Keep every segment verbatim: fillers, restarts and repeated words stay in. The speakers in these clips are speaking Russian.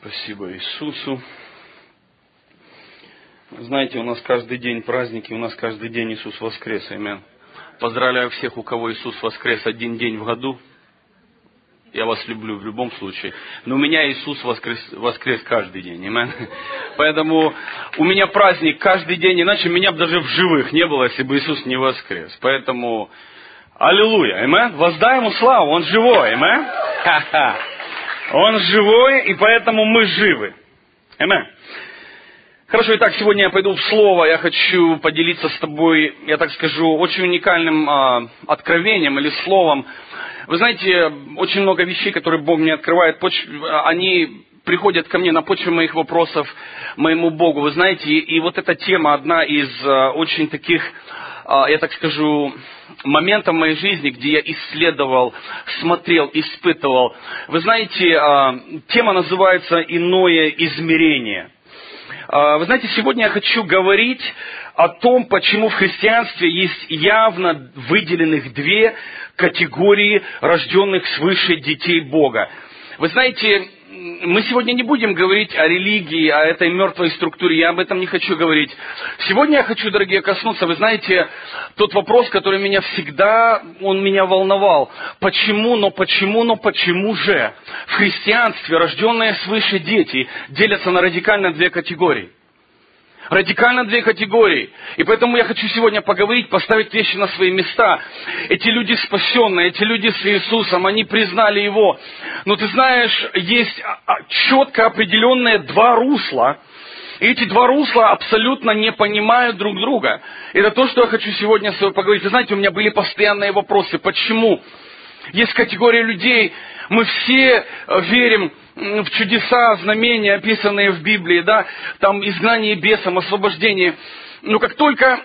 Спасибо Иисусу. Знаете, у нас каждый день праздники, у нас каждый день Иисус воскрес. Аминь. Поздравляю всех, у кого Иисус воскрес один день в году. Я вас люблю в любом случае. Но у меня Иисус воскрес, воскрес каждый день. Аминь. Поэтому у меня праздник каждый день, иначе меня бы даже в живых не было, если бы Иисус не воскрес. Поэтому аллилуйя. Аминь. Воздай Ему славу, Он живой. Аминь. Ха-ха. Он живой, и поэтому мы живы. Аминь. Хорошо, итак, сегодня я пойду в Слово. Я хочу поделиться с тобой, я так скажу, очень уникальным а, откровением или словом. Вы знаете, очень много вещей, которые Бог мне открывает, они приходят ко мне на почве моих вопросов моему Богу. Вы знаете, и, и вот эта тема одна из а, очень таких, а, я так скажу, моментов в моей жизни, где я исследовал, смотрел, испытывал. Вы знаете, а, тема называется «Иное измерение». Вы знаете, сегодня я хочу говорить о том, почему в христианстве есть явно выделенных две категории рожденных свыше детей Бога. Вы знаете, мы сегодня не будем говорить о религии, о этой мертвой структуре, я об этом не хочу говорить. Сегодня я хочу, дорогие, коснуться, вы знаете, тот вопрос, который меня всегда, он меня волновал. Почему, но почему, но почему же в христианстве рожденные свыше дети делятся на радикально две категории? Радикально две категории. И поэтому я хочу сегодня поговорить, поставить вещи на свои места. Эти люди спасенные, эти люди с Иисусом, они признали Его. Но ты знаешь, есть четко определенные два русла. И эти два русла абсолютно не понимают друг друга. Это то, что я хочу сегодня с тобой поговорить. Вы знаете, у меня были постоянные вопросы. Почему? Есть категория людей, мы все верим в чудеса, знамения, описанные в Библии, да, там изгнание бесом, освобождение. Но как только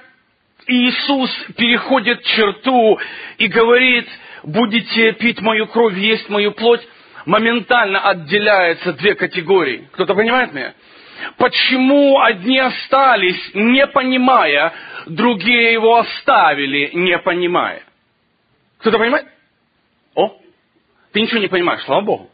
Иисус переходит черту и говорит, будете пить мою кровь, есть мою плоть, моментально отделяются две категории. Кто-то понимает меня? Почему одни остались, не понимая, другие его оставили, не понимая? Кто-то понимает? О, ты ничего не понимаешь, слава Богу.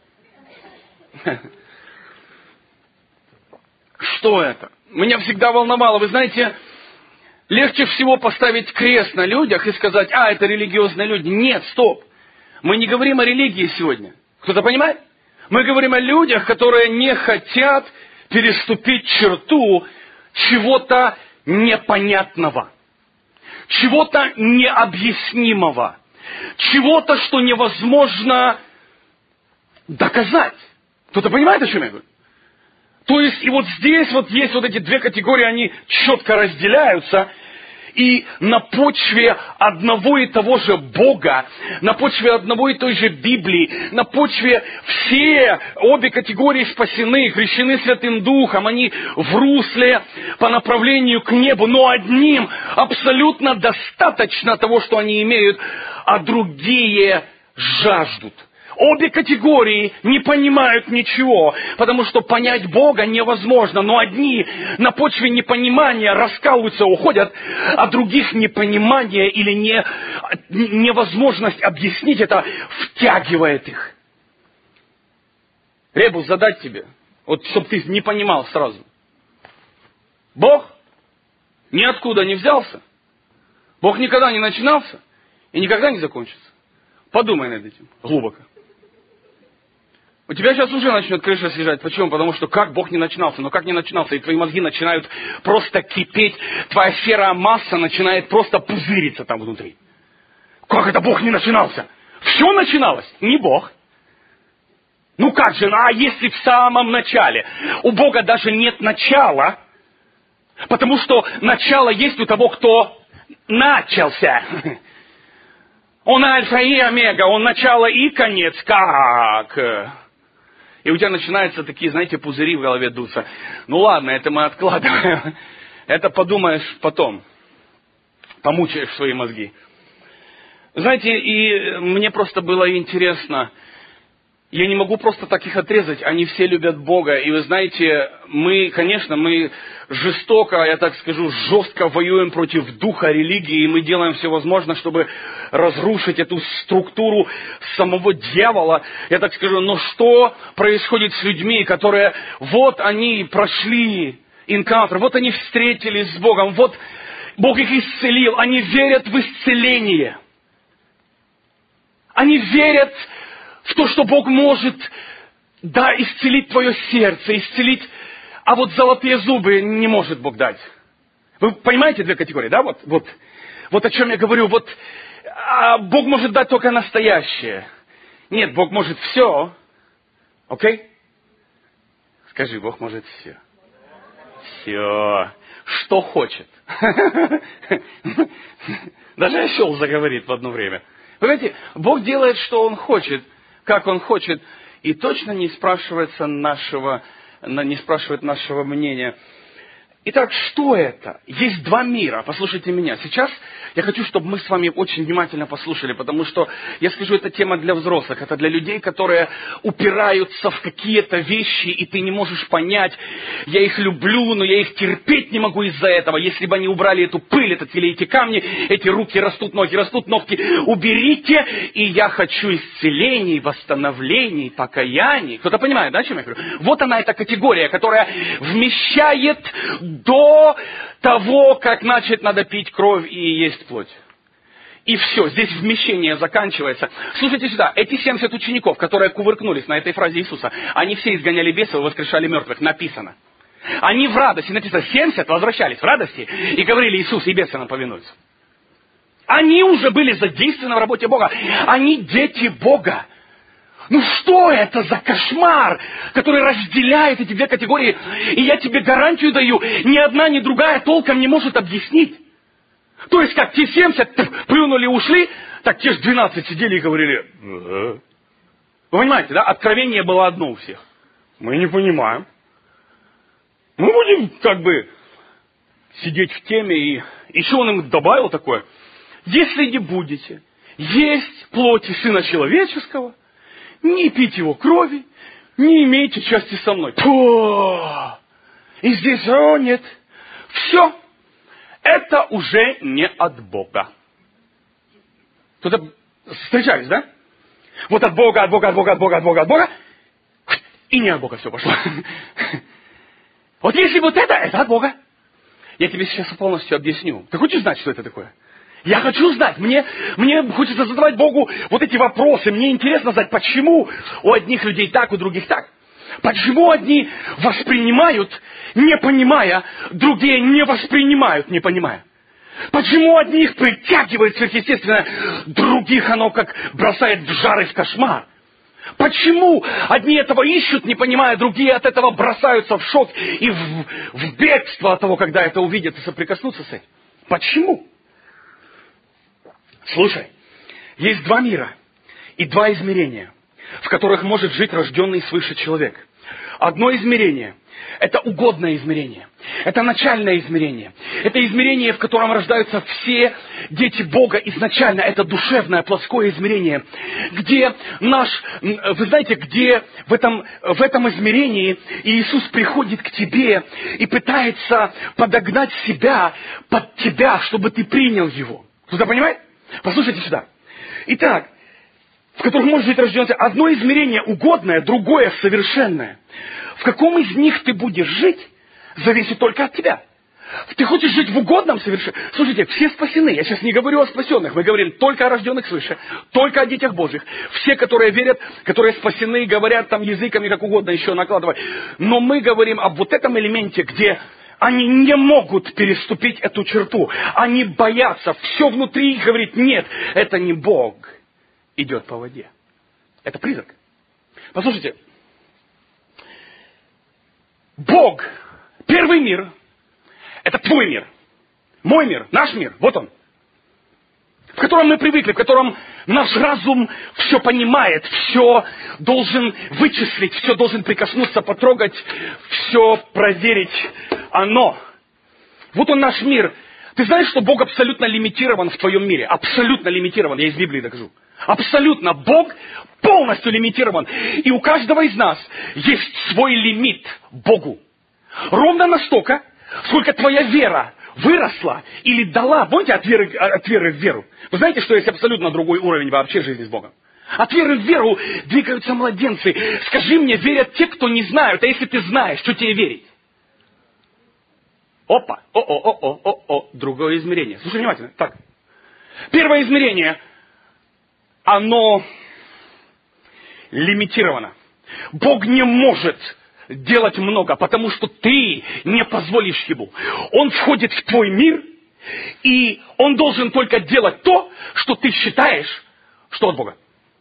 Что это? Меня всегда волновало. Вы знаете, легче всего поставить крест на людях и сказать, а, это религиозные люди. Нет, стоп. Мы не говорим о религии сегодня. Кто-то понимает? Мы говорим о людях, которые не хотят переступить черту чего-то непонятного, чего-то необъяснимого, чего-то, что невозможно доказать. Кто-то понимает, о чем я говорю? То есть, и вот здесь вот есть вот эти две категории, они четко разделяются, и на почве одного и того же Бога, на почве одного и той же Библии, на почве все, обе категории спасены, крещены Святым Духом, они в русле по направлению к небу, но одним абсолютно достаточно того, что они имеют, а другие жаждут. Обе категории не понимают ничего, потому что понять Бога невозможно. Но одни на почве непонимания раскалываются, уходят, а других непонимание или не, невозможность объяснить это втягивает их. Ребус, задать тебе, вот чтобы ты не понимал сразу. Бог ниоткуда не взялся, Бог никогда не начинался и никогда не закончится. Подумай над этим глубоко. У тебя сейчас уже начнет крыша съезжать. Почему? Потому что как Бог не начинался? Но как не начинался? И твои мозги начинают просто кипеть. Твоя серая масса начинает просто пузыриться там внутри. Как это Бог не начинался? Все начиналось, не Бог. Ну как же, а если в самом начале? У Бога даже нет начала. Потому что начало есть у того, кто начался. Он альфа и омега, он начало и конец. Как? И у тебя начинаются такие, знаете, пузыри в голове дуться. Ну ладно, это мы откладываем. Это подумаешь потом. Помучаешь свои мозги. Знаете, и мне просто было интересно. Я не могу просто так их отрезать, они все любят Бога. И вы знаете, мы, конечно, мы жестоко, я так скажу, жестко воюем против духа религии, и мы делаем все возможное, чтобы разрушить эту структуру самого дьявола. Я так скажу, но что происходит с людьми, которые, вот они прошли энкаунтер, вот они встретились с Богом, вот Бог их исцелил, они верят в исцеление. Они верят в то, что Бог может, да, исцелить твое сердце, исцелить, а вот золотые зубы не может Бог дать. Вы понимаете две категории, да? Вот, вот, вот о чем я говорю. Вот а Бог может дать только настоящее. Нет, Бог может все. Окей? Скажи, Бог может все. Все. Что хочет. Даже осел заговорит в одно время. Вы знаете, Бог делает, что Он хочет, как Он хочет, и точно не спрашивается нашего, не спрашивает нашего мнения. Итак, что это? Есть два мира. Послушайте меня. Сейчас я хочу, чтобы мы с вами очень внимательно послушали, потому что, я скажу, это тема для взрослых. Это для людей, которые упираются в какие-то вещи, и ты не можешь понять. Я их люблю, но я их терпеть не могу из-за этого. Если бы они убрали эту пыль, этот или эти камни, эти руки растут, ноги растут, ногти уберите, и я хочу исцелений, восстановлений, покаяний. Кто-то понимает, да, о чем я говорю? Вот она, эта категория, которая вмещает до того, как, значит, надо пить кровь и есть плоть. И все, здесь вмещение заканчивается. Слушайте сюда, эти семьдесят учеников, которые кувыркнулись на этой фразе Иисуса, они все изгоняли бесов и воскрешали мертвых, написано. Они в радости, написано, семьдесят возвращались в радости и говорили: Иисус, и бесы нам повинуются. Они уже были задействованы в работе Бога. Они дети Бога. Ну что это за кошмар, который разделяет эти две категории? И я тебе гарантию даю, ни одна, ни другая толком не может объяснить. То есть, как те семьдесят плюнули и ушли, так те же двенадцать сидели и говорили: «Ага». Вы понимаете, да? Откровение было одно у всех. Мы не понимаем. Мы будем как бы сидеть в теме. И еще он им добавил такое: если не будете есть плоти Сына Человеческого, не пить его крови, не имейте части со мной. Фу! И здесь, о нет, все, это уже не от Бога. Кто-то встречались, да? Вот от Бога, от Бога, от Бога, от Бога, от Бога, от Бога, и не от Бога все пошло. Вот если вот это, это от Бога. Я тебе сейчас полностью объясню. Ты хочешь знать, что это такое? Я хочу знать, мне, мне хочется задавать Богу вот эти вопросы, мне интересно знать, почему у одних людей так, у других так. Почему одни воспринимают, не понимая, другие не воспринимают, не понимая. Почему одних притягивает сверхъестественное, других оно как бросает в жар и в кошмар. Почему одни этого ищут, не понимая, другие от этого бросаются в шок и в, в бегство от того, когда это увидят и соприкоснутся с этим. Почему? Слушай, есть два мира и два измерения, в которых может жить рожденный свыше человек. Одно измерение – это угодное измерение. Это начальное измерение. Это измерение, в котором рождаются все дети Бога изначально. Это душевное, плоское измерение, где наш, вы знаете, где в этом, в этом измерении Иисус приходит к тебе и пытается подогнать себя под тебя, чтобы ты принял Его. Кто-то понимает? Послушайте сюда. Итак, в которых может жить рожденный, одно измерение угодное, другое совершенное. В каком из них ты будешь жить, зависит только от тебя. Ты хочешь жить в угодном совершенном? Слушайте, все спасены. Я сейчас не говорю о спасенных. Мы говорим только о рожденных свыше, только о детях Божьих. Все, которые верят, которые спасены, говорят там языками, как угодно еще накладывать. Но мы говорим об вот этом элементе, где они не могут переступить эту черту. Они боятся. Все внутри их говорит: нет, это не Бог идет по воде. Это призрак. Послушайте. Бог, первый мир, это твой мир. Мой мир, наш мир. Вот он. В котором мы привыкли, в котором наш разум все понимает, все должен вычислить, все должен прикоснуться, потрогать, все проверить. Оно. Вот он наш мир. Ты знаешь, что Бог абсолютно лимитирован в твоем мире? Абсолютно лимитирован. Я из Библии докажу. Абсолютно. Бог полностью лимитирован. И у каждого из нас есть свой лимит Богу. Ровно настолько, сколько твоя вера выросла или дала. Помните, от веры, от веры в веру? Вы знаете, что есть абсолютно другой уровень вообще жизни с Богом? От веры в веру двигаются младенцы. Скажи мне, верят те, кто не знают. А если ты знаешь, что тебе верить? Опа, о-о-о-о-о-о, другое измерение. Слушай внимательно. Так. Первое измерение, оно лимитировано. Бог не может делать много, потому что ты не позволишь Ему. Он входит в твой мир, и Он должен только делать то, что ты считаешь, что от Бога.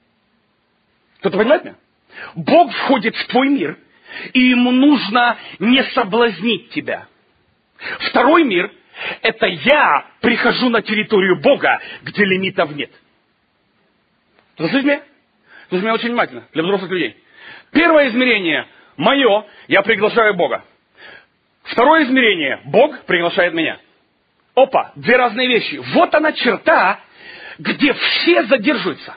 Кто-то понимает меня? Бог входит в твой мир, и Ему нужно не соблазнить тебя. Второй мир – это я прихожу на территорию Бога, где лимитов нет. Слышите меня? Слушайте меня очень внимательно, для взрослых людей. Первое измерение – мое, я приглашаю Бога. Второе измерение – Бог приглашает меня. Опа, две разные вещи. Вот она черта, где все задерживаются.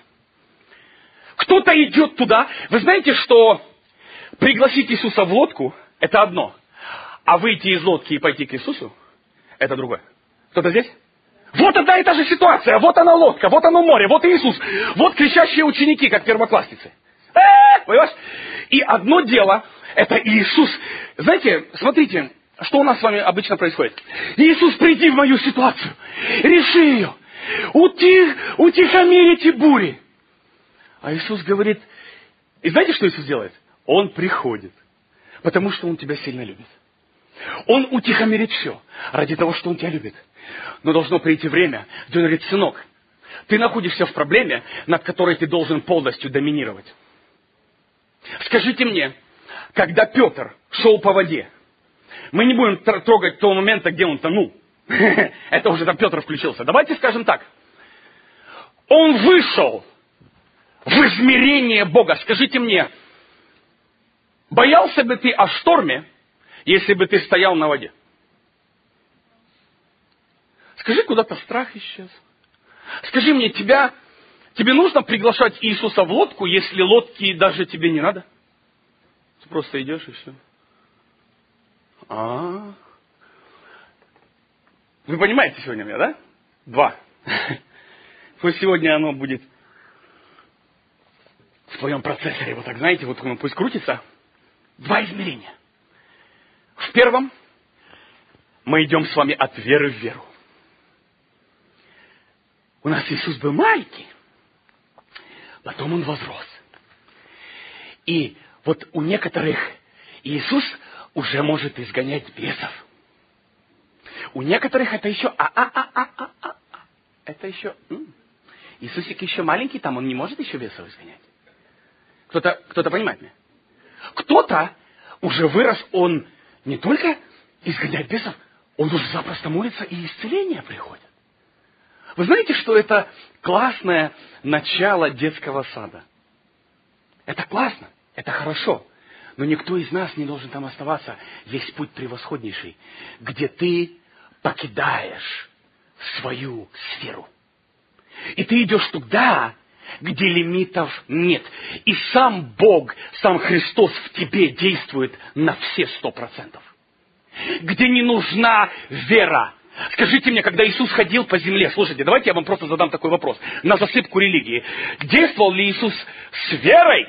Кто-то идет туда. Вы знаете, что пригласить Иисуса в лодку – это одно. А выйти из лодки и пойти к Иисусу – это другое. Кто-то здесь? Вот одна и та же ситуация. Вот она лодка, вот оно море, вот Иисус. Вот кричащие ученики, как первоклассницы. Э-э-э, понимаешь? И одно дело – это Иисус. Знаете, смотрите, что у нас с вами обычно происходит. Иисус, приди в мою ситуацию. Реши ее. Утих, утихомирь эти бури. А Иисус говорит, и знаете, что Иисус делает? Он приходит, потому что Он тебя сильно любит. Он утихомирит все ради того, что Он тебя любит. Но должно прийти время, где Он говорит, сынок, ты находишься в проблеме, над которой ты должен полностью доминировать. Скажите мне, когда Петр шел по воде, мы не будем трогать того момента, где он тонул. Это уже там Петр включился. Давайте скажем так. Он вышел в измерение Бога. Скажите мне, боялся бы ты о шторме, если бы ты стоял на воде? Скажи, куда-то страх исчез. Скажи мне, тебя, тебе нужно приглашать Иисуса в лодку, если лодки даже тебе не надо? Ты просто идешь и все. А-а-а. Вы понимаете сегодня меня, да? Два. Пусть сегодня оно будет в твоем процессоре. Вот так, знаете, вот он пусть крутится. Два измерения. В первом мы идем с вами от веры в веру. У нас Иисус был маленький, потом Он возрос. И вот у некоторых Иисус уже может изгонять бесов. У некоторых это еще а-а-а-а-а-а. Это еще... М-м. Иисусик еще маленький, там Он не может еще бесов изгонять. Кто-то, кто-то понимает меня? Кто-то уже вырос, он не только изгоняет бесов, он уже запросто молится, и исцеление приходит. Вы знаете, что это классное начало детского сада? Это классно, это хорошо. Но никто из нас не должен там оставаться. Есть путь превосходнейший, где ты покидаешь свою сферу. И ты идешь туда, где лимитов нет. И сам Бог, сам Христос в тебе действует на все сто процентов. Где не нужна вера. Скажите мне, когда Иисус ходил по земле, слушайте, давайте я вам просто задам такой вопрос, на засыпку религии. Действовал ли Иисус с верой?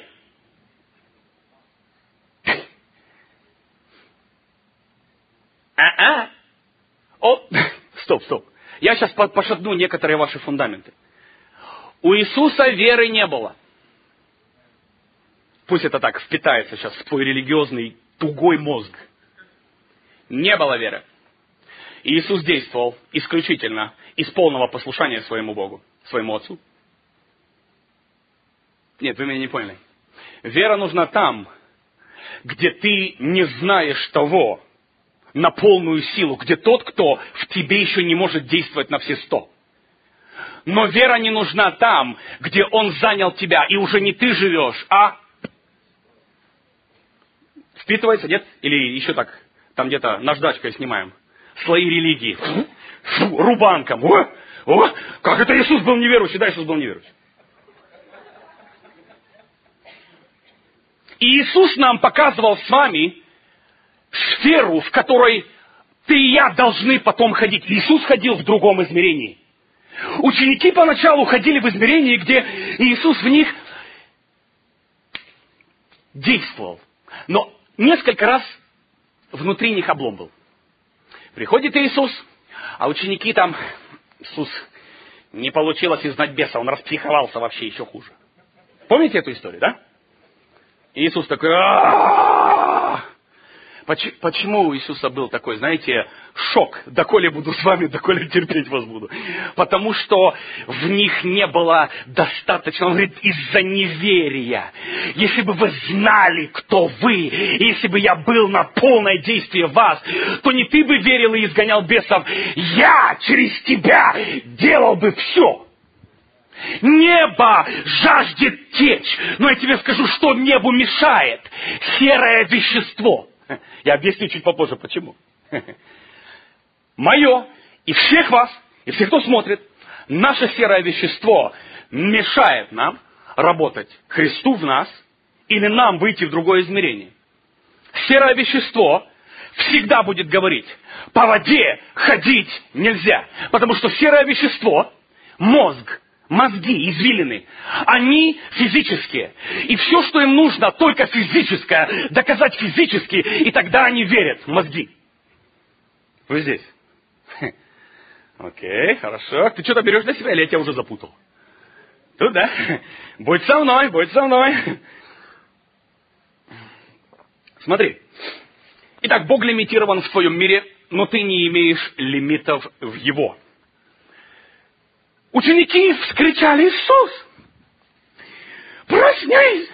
А-а. О, стоп, стоп. Я сейчас пошатну некоторые ваши фундаменты. У Иисуса веры не было. Пусть это так впитается сейчас в твой религиозный тугой мозг. Не было веры. Иисус действовал исключительно из полного послушания своему Богу, своему Отцу. Нет, вы меня не поняли. Вера нужна там, где ты не знаешь того на полную силу, где тот, кто в тебе еще не может действовать на все сто. Но вера не нужна там, где Он занял тебя, и уже не ты живешь, а... Впитывается, нет? Или еще так, там где-то наждачкой снимаем. Слои религии. Фу, рубанком. О, о, как это Иисус был неверующий? Да, Иисус был неверующий. И Иисус нам показывал с вами сферу, в которой ты и я должны потом ходить. Иисус ходил в другом измерении. Ученики поначалу ходили в измерении, где Иисус в них действовал. Но несколько раз внутри них облом был. Приходит Иисус, а ученики там... Иисус, не получилось изгнать беса, он распсиховался вообще еще хуже. Помните эту историю, да? Иисус такой... Почему у Иисуса был такой, знаете, шок? Доколе буду с вами, доколе терпеть вас буду. Потому что в них не было достаточно, он говорит, из-за неверия. Если бы вы знали, кто вы, если бы я был на полное действие вас, то не ты бы верил и изгонял бесов, я через тебя делал бы все. Небо жаждет течь, но я тебе скажу, что небу мешает серое вещество. Я объясню чуть попозже, почему. Мое и всех вас, и всех, кто смотрит, наше серое вещество мешает нам работать Христу в нас или нам выйти в другое измерение. Серое вещество всегда будет говорить, по воде ходить нельзя, потому что серое вещество, мозг, мозги, извилины, они физические. И все, что им нужно, только физическое, доказать физически, и тогда они верят, мозги. Вы здесь? Окей, хорошо. Ты что-то берешь на себя, или я тебя уже запутал? Тут, да? Будь со мной, будь со мной. Смотри. Итак, Бог лимитирован в твоем мире, но ты не имеешь лимитов в его. Ученики вскричали: Иисус, проснись!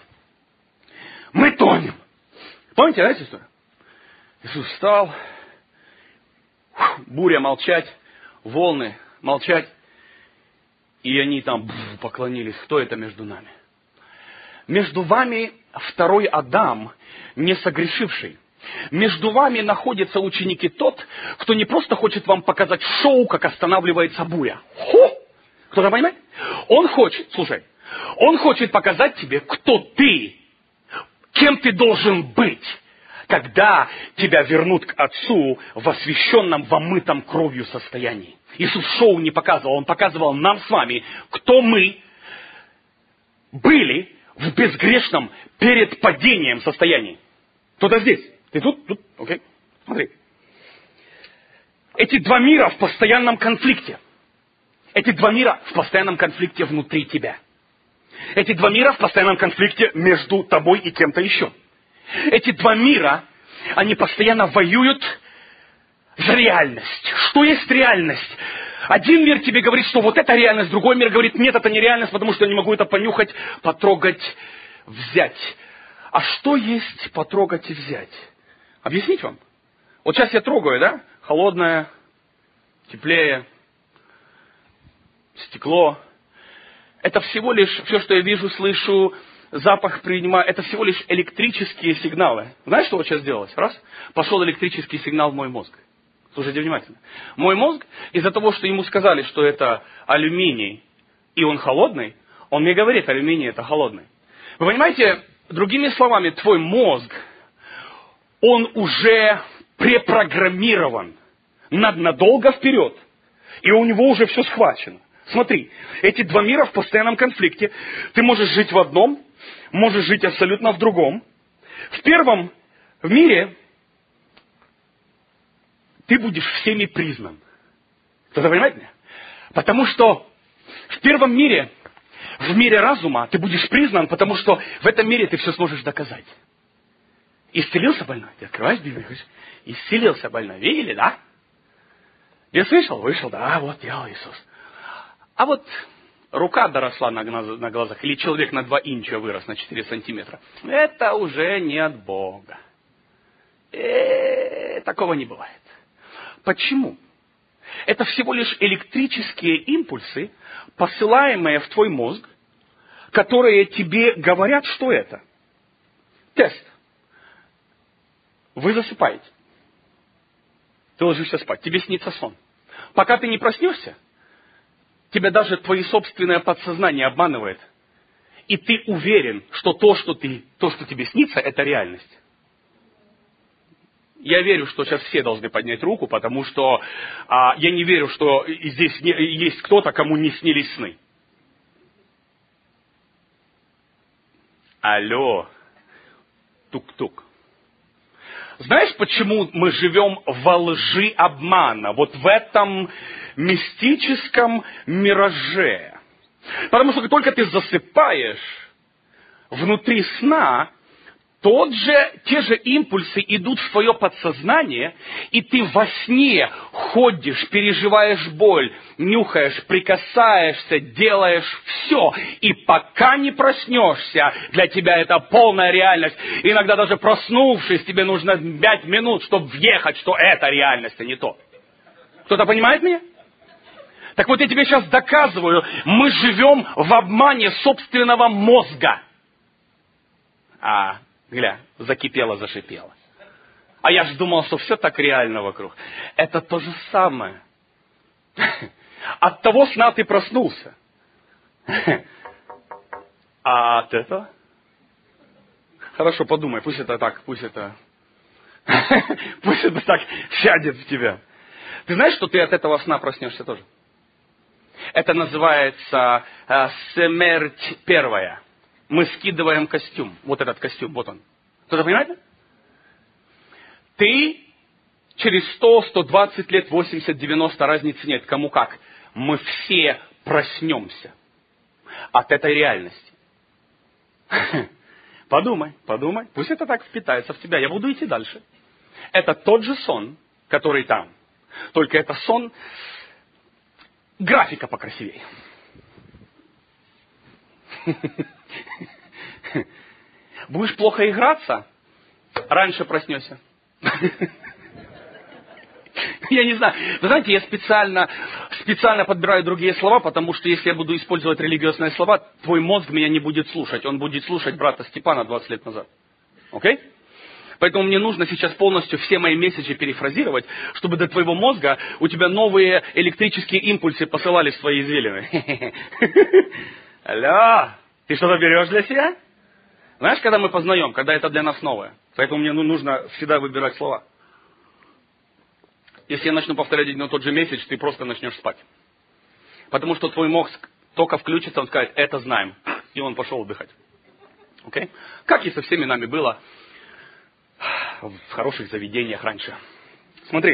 Мы тонем. Помните, да, эту историю? Иисус встал, буря молчать, волны молчать, и они там поклонились. Кто это между нами? Между вами второй Адам, не согрешивший. Между вами находятся ученики тот, кто не просто хочет вам показать шоу, как останавливается буря. Хо! Кто-то понимает? Он хочет, слушай, он хочет показать тебе, кто ты, кем ты должен быть, когда тебя вернут к Отцу в освященном, в омытом кровью состоянии. Иисус шоу не показывал, он показывал нам с вами, кто мы были в безгрешном перед падением состоянии. Кто-то здесь? Ты тут? Тут? Окей. Смотри. Эти два мира в постоянном конфликте. Эти два мира в постоянном конфликте внутри тебя. Эти два мира в постоянном конфликте между тобой и кем-то еще. Эти два мира, они постоянно воюют за реальность. Что есть реальность? Один мир тебе говорит, что вот это реальность, другой мир говорит, нет, это не реальность, потому что я не могу это понюхать, потрогать, взять. А что есть потрогать и взять? Объяснить вам? Вот сейчас я трогаю, да? Холодное, теплее, стекло. Это всего лишь, все, что я вижу, слышу, запах принимаю, это всего лишь электрические сигналы. Знаешь, что вот сейчас делалось? Раз, пошел электрический сигнал в мой мозг. Слушайте внимательно. Мой мозг, из-за того, что ему сказали, что это алюминий, и он холодный, он мне говорит, алюминий это холодный. Вы понимаете, другими словами, твой мозг, он уже препрограммирован надолго вперед. И у него уже все схвачено. Смотри, эти два мира в постоянном конфликте. Ты можешь жить в одном, можешь жить абсолютно в другом. В первом в мире ты будешь всеми признан. Кто-то понимает меня? Потому что в первом мире, в мире разума, ты будешь признан, потому что в этом мире ты все сможешь доказать. Исцелился больной? Ты открываешь Библию и говоришь, исцелился больной. Видели, да? Я слышал? Вышел, да, вот делал Иисус. А вот рука доросла на, на, на глазах, или человек на два инча вырос, на четыре сантиметра. Это уже не от Бога. Э-э, такого не бывает. Почему? Это всего лишь электрические импульсы, посылаемые в твой мозг, которые тебе говорят, что это. Тест. Вы засыпаете. Ты ложишься спать. Тебе снится сон. Пока ты не проснешься, тебя даже твое собственное подсознание обманывает. и ты уверен, что то, что, ты, то, что тебе снится, это реальность. Я верю, что сейчас все должны поднять руку, потому что а, я не верю, что здесь не, есть кто-то, кому не снились сны. Алло, тук-тук. Знаешь, почему мы живем во лжи обмана, вот в этом мистическом мираже? Потому что как только ты засыпаешь внутри сна, тот же, те же импульсы идут в твое подсознание, и ты во сне ходишь, переживаешь боль, нюхаешь, прикасаешься, делаешь все. И пока не проснешься, для тебя это полная реальность. Иногда даже проснувшись, тебе нужно пять минут, чтобы въехать, что это реальность, а не то. Кто-то понимает меня? Так вот я тебе сейчас доказываю, мы живем в обмане собственного мозга. А... Гля, закипело, зашипело. А я же думал, что все так реально вокруг. Это то же самое. От того сна ты проснулся. А от этого? Хорошо, подумай, пусть это так, пусть это... Пусть это так сядет в тебя. Ты знаешь, что ты от этого сна проснешься тоже? Это называется э, смерть первая. Мы скидываем костюм. Вот этот костюм, вот он. Кто-то понимает? Ты через сто, сто двадцать лет, восемьдесят, девяносто, разницы нет, кому как. Мы все проснемся от этой реальности. Подумай, подумай. Пусть это так впитается в тебя. Я буду идти дальше. Это тот же сон, который там. Только это сон, графика покрасивее. Будешь плохо играться, раньше проснешься. Я не знаю. Вы знаете, я специально, специально подбираю другие слова, потому что если я буду использовать религиозные слова, твой мозг меня не будет слушать. Он будет слушать брата Степана двадцать лет назад. Окей? Поэтому мне нужно сейчас полностью все мои месседжи перефразировать, чтобы до твоего мозга у тебя новые электрические импульсы посылались в твои извилины. Алло, ты что-то берешь для себя? Знаешь, когда мы познаем, когда это для нас новое. Поэтому мне ну, нужно всегда выбирать слова. Если я начну повторять один и тот же месседж, ты просто начнешь спать. Потому что твой мозг только включится, он скажет, это знаем. И он пошел отдыхать. Окей? Как и со всеми нами было в хороших заведениях раньше. Смотри.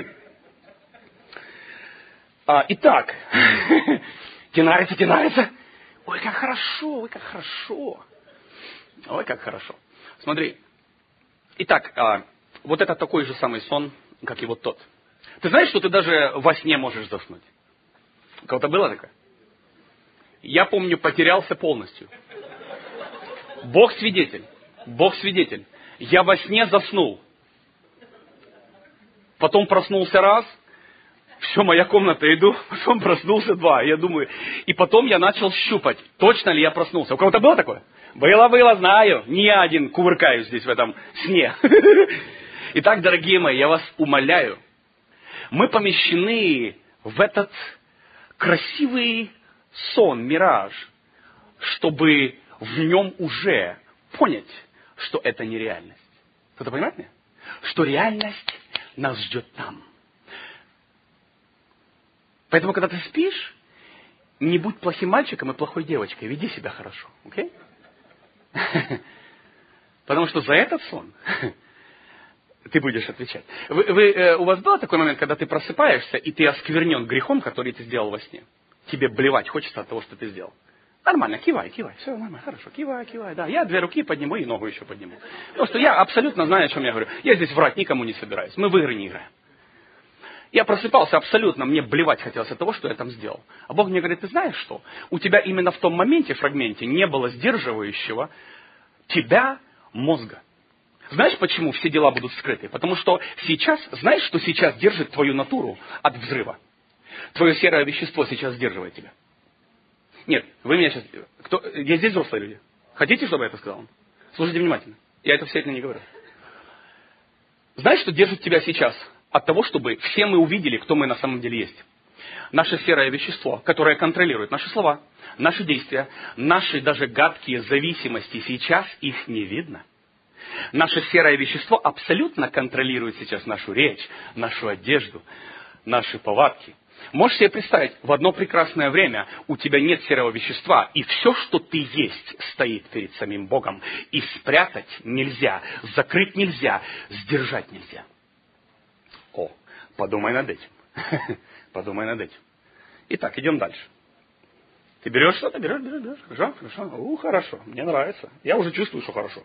А, итак. Тебе нравится, тебе нравится? Ой, как хорошо, ой, как хорошо. Ой, как хорошо. Смотри. Итак, а, вот это такой же самый сон, как и вот тот. Ты знаешь, что ты даже во сне можешь заснуть? У кого-то было такое? Я помню, потерялся полностью. Бог свидетель. Бог свидетель. Я во сне заснул. Потом проснулся раз. Все, моя комната, иду. Потом проснулся два. Я думаю. И потом я начал щупать, точно ли я проснулся. У кого-то было такое? Было, было, знаю. Не я один кувыркаюсь здесь в этом сне. Итак, дорогие мои, я вас умоляю. Мы помещены в этот красивый сон, мираж, чтобы в нем уже понять, что это не реальность. Кто-то понимает меня? Что реальность нас ждет там. Поэтому, когда ты спишь, не будь плохим мальчиком и плохой девочкой. Веди себя хорошо. Окей? Потому что за этот сон ты будешь отвечать. Вы, вы, э, у вас был такой момент, когда ты просыпаешься, и ты осквернен грехом, который ты сделал во сне? Тебе блевать хочется от того, что ты сделал. Нормально, кивай, кивай. Все нормально, хорошо. Кивай, кивай. Да, я две руки подниму и ногу еще подниму. Потому что я абсолютно знаю, о чем я говорю. Я здесь врать никому не собираюсь. Мы в игры не играем. Я просыпался абсолютно, мне блевать хотелось от того, что я там сделал. А Бог мне говорит, ты знаешь что? У тебя именно в том моменте, фрагменте, не было сдерживающего тебя мозга. Знаешь, почему все дела будут скрыты? Потому что сейчас, знаешь, что сейчас держит твою натуру от взрыва? Твое серое вещество сейчас сдерживает тебя. Нет, вы меня сейчас... Кто, я здесь взрослые люди. Хотите, чтобы я это сказал? Слушайте внимательно. Я это все это не говорю. Знаешь, что держит тебя сейчас? От того, чтобы все мы увидели, кто мы на самом деле есть. Наше серое вещество, которое контролирует наши слова, наши действия, наши даже гадкие зависимости, сейчас их не видно. Наше серое вещество абсолютно контролирует сейчас нашу речь, нашу одежду, наши повадки. Можешь себе представить, в одно прекрасное время у тебя нет серого вещества, и все, что ты есть, стоит перед самим Богом. И спрятать нельзя, закрыть нельзя, сдержать нельзя. О, подумай над этим. Подумай над этим. Итак, идем дальше. Ты берешь что-то, берешь, берешь, берешь. Хорошо, хорошо. У, хорошо, мне нравится. Я уже чувствую, что хорошо.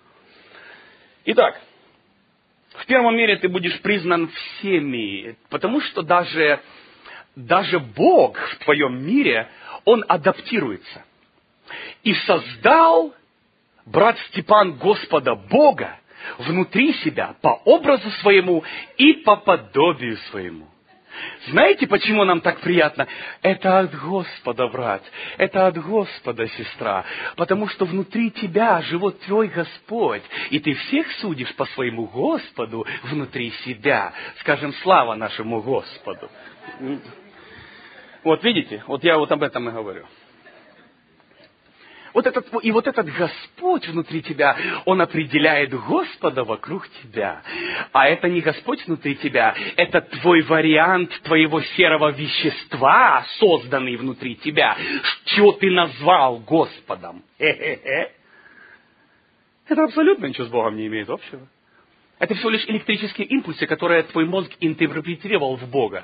Итак, в первом мире ты будешь признан всеми, потому что даже, даже Бог в твоем мире, Он адаптируется. И создал брат Степан Господа Бога внутри себя по образу своему и по подобию своему. Знаете, почему нам так приятно? Это от Господа, брат. Это от Господа, сестра. Потому что внутри тебя живет твой Господь. И ты всех судишь по своему Господу внутри себя. Скажем, слава нашему Господу. Вот видите, вот я вот об этом и говорю. Вот этот, и вот этот Господь внутри тебя, Он определяет Господа вокруг тебя. А это не Господь внутри тебя, это твой вариант твоего серого вещества, созданный внутри тебя, чего ты назвал Господом. Хе-хе-хе. Это абсолютно ничего с Богом не имеет общего. Это всего лишь электрические импульсы, которые твой мозг интерпретировал в Бога.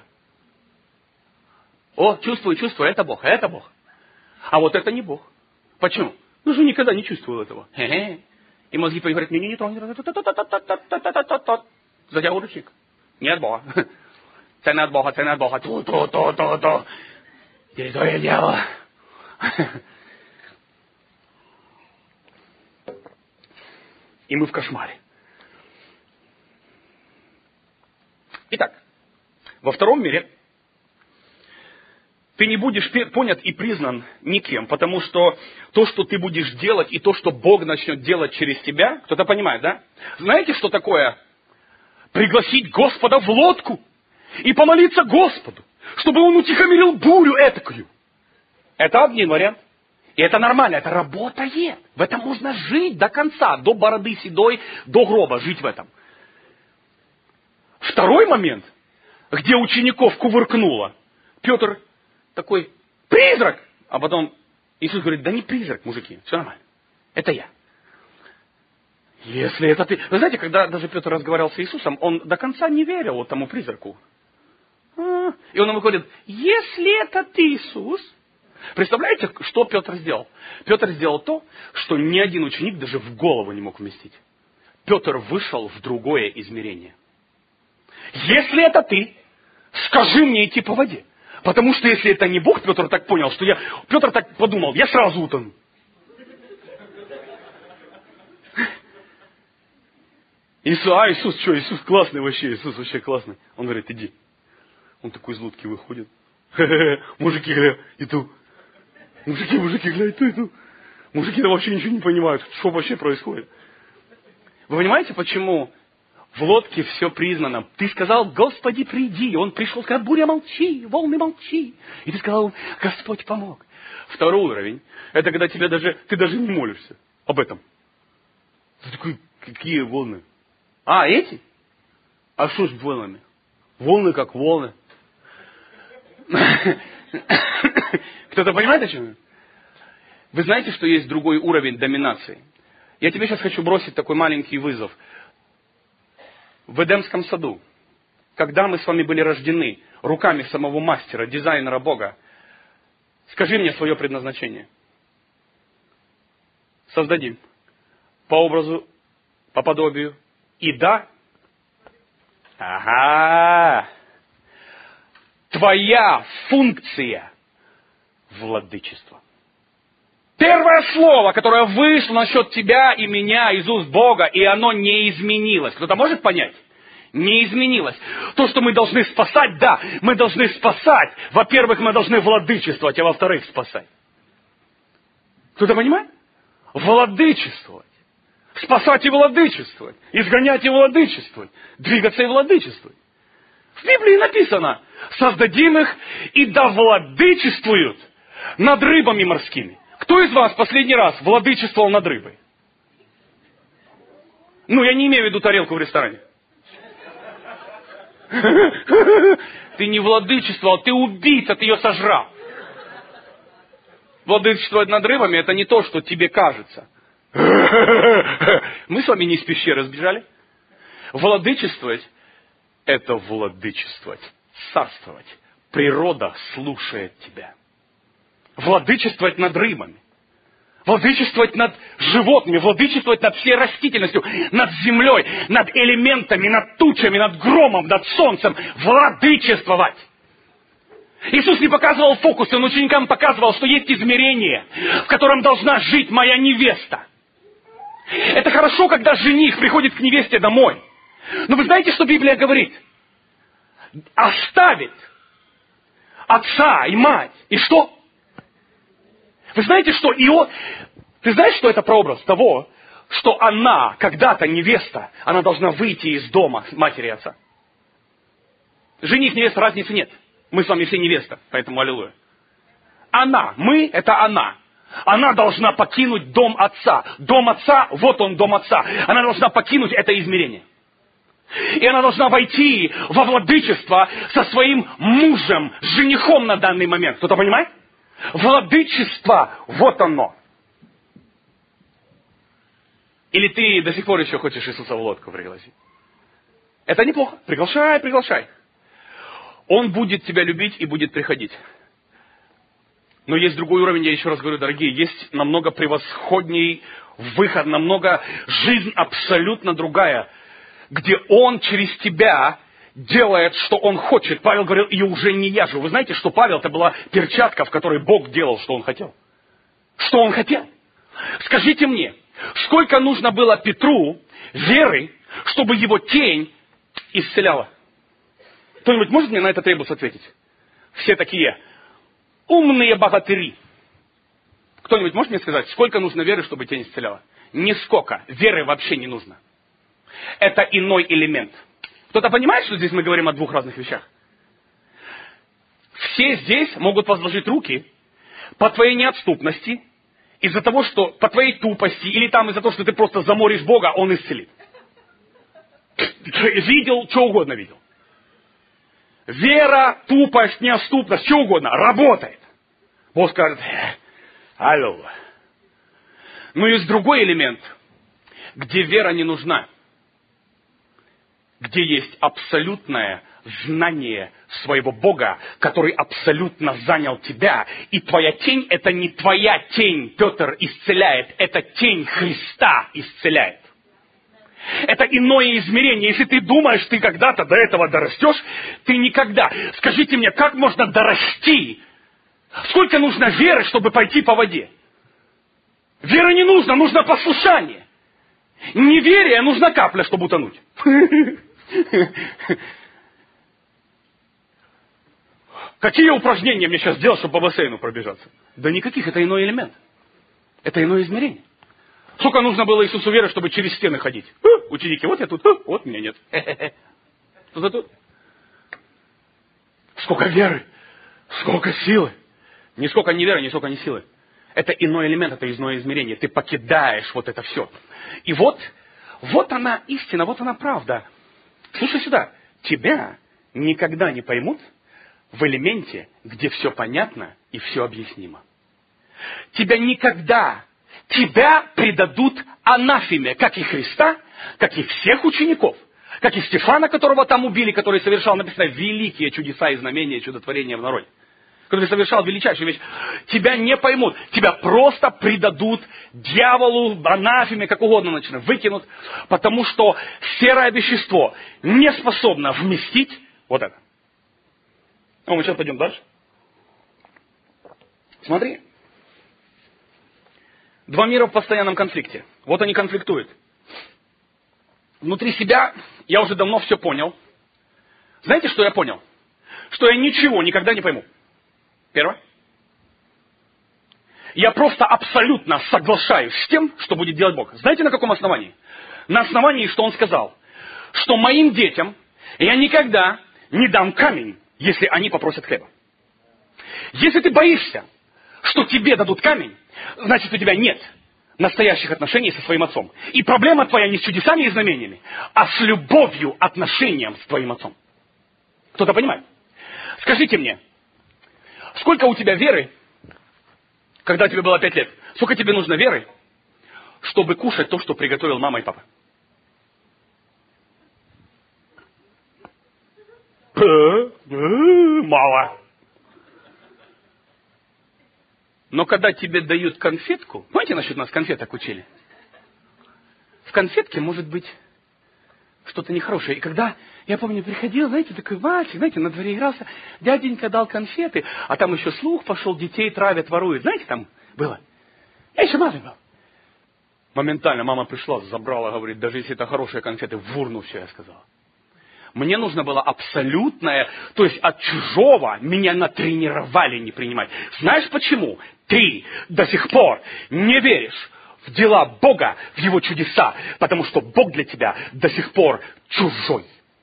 О, чувствую, чувствую, это Бог, это Бог. А вот это не Бог. Почему? Ну же никогда не чувствовал этого. Хе-хе. И мозги говорят, не, не, не трогай, не трогай. Затягивай ручник. Не от Бога. Це не от Бога, це не от Бога. Ту-ту-ту-ту-ту. Территория дьявола. И мы в кошмаре. Итак, во втором мире ты не будешь понят и признан никем, потому что то, что ты будешь делать, и то, что Бог начнет делать через тебя, кто-то понимает, да? Знаете, что такое? Пригласить Господа в лодку и помолиться Господу, чтобы Он утихомирил бурю этакую. Это один вариант. И это нормально, это работает. В этом можно жить до конца, до бороды седой, до гроба, жить в этом. Второй момент, где учеников кувыркнуло, Петр такой, призрак! А потом Иисус говорит, да не призрак, мужики, все нормально. Это я. Если это ты... Вы знаете, когда даже Петр разговаривал с Иисусом, он до конца не верил вот тому призраку. И он ему говорит, если это ты, Иисус... Представляете, что Петр сделал? Петр сделал то, что ни один ученик даже в голову не мог вместить. Петр вышел в другое измерение. Если это ты, скажи мне идти по воде. Потому что если это не Бог, Петр так понял, что я... Петр так подумал, я сразу утону. Иисус, а Иисус, что, Иисус классный вообще, Иисус вообще классный. Он говорит, иди. Он такой из лодки выходит. Хе-хе-хе, мужики, гля, иду. Мужики, мужики, гля, иду, иду. Мужики-то вообще ничего не понимают, что вообще происходит. Вы понимаете, почему... В лодке все признано. Ты сказал, Господи, приди. Он пришел, сказал, буря, молчи, волны, молчи. И ты сказал, Господь помог. Второй уровень, это когда тебе даже, ты даже не молишься об этом. Ты такой, какие волны? А, эти? А что с волнами? Волны как волны. Кто-то понимает, о чем я? Вы знаете, что есть другой уровень доминации? Я тебе сейчас хочу бросить такой маленький вызов. В Эдемском саду, когда мы с вами были рождены руками самого мастера, дизайнера Бога, скажи мне свое предназначение. Создадим по образу, по подобию. И да, ага, твоя функция владычества. Первое слово, которое вышло насчет тебя и меня из уст Бога, и оно не изменилось. Кто-то может понять? Не изменилось. То, что мы должны спасать, да, мы должны спасать. Во-первых, мы должны владычествовать, а во-вторых, спасать. Кто-то понимает? Владычествовать. Спасать и владычествовать. Изгонять и владычествовать. Двигаться и владычествовать. В Библии написано, создадим их и да владычествуют над рыбами морскими. Кто из вас последний раз владычествовал над рыбой? Ну, я не имею в виду тарелку в ресторане. Ты не владычествовал, ты убийца, ты ее сожрал. Владычествовать над рыбами — это не то, что тебе кажется. Мы с вами не из пещеры сбежали. Владычествовать — это владычествовать, царствовать. Природа слушает тебя. Владычествовать над рыбами. Владычествовать над животными, владычествовать над всей растительностью, над землей, над элементами, над тучами, над громом, над солнцем. Владычествовать. Иисус не показывал фокусы, он ученикам показывал, что есть измерение, в котором должна жить моя невеста. Это хорошо, когда жених приходит к невесте домой. Но вы знаете, что Библия говорит? Оставит отца и мать. И что? Вы знаете, что Ио... Ты знаешь, что это прообраз того, что она, когда-то невеста, она должна выйти из дома матери и отца. Жених, невеста, разницы нет. Мы с вами все невеста, поэтому аллилуйя. Она, мы, это она. Она должна покинуть дом отца. Дом отца, вот он, дом отца. Она должна покинуть это измерение. И она должна войти во владычество со своим мужем, с женихом на данный момент. Кто-то понимает? Владычество, вот оно. Или ты до сих пор еще хочешь Иисуса в лодку пригласить? Это неплохо. Приглашай, приглашай. Он будет тебя любить и будет приходить. Но есть другой уровень, я еще раз говорю, дорогие, есть намного превосходней выход, намного жизнь абсолютно другая, где Он через тебя делает, что Он хочет. Павел говорил, и уже не я же. Вы знаете, что Павел, это была перчатка, в которой Бог делал, что Он хотел. Что Он хотел? Скажите мне, сколько нужно было Петру веры, чтобы его тень исцеляла? Кто-нибудь может мне на этот ребус ответить? Все такие умные богатыри. Кто-нибудь может мне сказать, сколько нужно веры, чтобы тень исцеляла? Нисколько. Веры вообще не нужно. Это иной элемент. Кто-то понимает, что здесь мы говорим о двух разных вещах? Все здесь могут возложить руки по твоей неотступности, из-за того, что по твоей тупости, или там из-за того, что ты просто заморишь Бога, Он исцелит. Видел, что угодно видел. Вера, тупость, неотступность, что угодно, работает. Бог скажет, алло. Но есть другой элемент, где вера не нужна. Где есть абсолютное знание своего Бога, который абсолютно занял тебя. И твоя тень, это не твоя тень, Петр исцеляет, это тень Христа исцеляет. Это иное измерение. Если ты думаешь, ты когда-то до этого дорастешь, ты никогда. Скажите мне, как можно дорасти? Сколько нужно веры, чтобы пойти по воде? Веры не нужно, нужно послушание. Неверие, нужна капля, чтобы утонуть. Какие упражнения мне сейчас делать, чтобы по бассейну пробежаться? Да никаких, это иной элемент. Это иное измерение. Сколько нужно было Иисусу веры, чтобы через стены ходить? А, ученики, вот я тут, а, вот меня нет. Кто-то тут? Сколько веры, сколько силы. Не сколько не веры, не сколько не силы. Это иной элемент, это иное измерение. Ты покидаешь вот это все. И вот, вот она истина, вот она правда. Слушай сюда. Тебя никогда не поймут в элементе, где все понятно и все объяснимо. Тебя никогда, тебя предадут анафеме, как и Христа, как и всех учеников, как и Стефана, которого там убили, который совершал, написано, великие чудеса и знамения, чудотворения в народе. Который совершал величайшую вещь. Тебя не поймут. Тебя просто предадут дьяволу, анафеме, как угодно начнут, выкинут. Потому что серое вещество не способно вместить вот это. Ну, мы сейчас пойдем дальше. Смотри. Два мира в постоянном конфликте. Вот они конфликтуют. Внутри себя я уже давно все понял. Знаете, что я понял? Что я ничего никогда не пойму. Первое. Я просто абсолютно соглашаюсь с тем, что будет делать Бог. Знаете, на каком основании? На основании, что Он сказал, что моим детям я никогда не дам камень, если они попросят хлеба. Если ты боишься, что тебе дадут камень, значит, у тебя нет настоящих отношений со своим отцом. И проблема твоя не с чудесами и знамениями, а с любовью, отношением с твоим отцом. Кто-то понимает? Скажите мне, сколько у тебя веры, когда тебе было пять лет, сколько тебе нужно веры, чтобы кушать то, что приготовил мама и папа? Мало. Но когда тебе дают конфетку, помните, насчет нас конфеток учили? В конфетке может быть что-то нехорошее. И когда, я помню, приходил, знаете, такой мальчик, знаете, на дворе игрался, дяденька дал конфеты, а там еще слух пошел, детей травят, воруют. Знаете, там было? Я еще маленький был. Моментально мама пришла, забрала, говорит, даже если это хорошие конфеты, в урну все, я сказала. Мне нужно было абсолютное, то есть от чужого меня натренировали не принимать. Знаешь почему? Ты до сих пор не веришь в дела Бога, в Его чудеса, потому что Бог для тебя до сих пор чужой.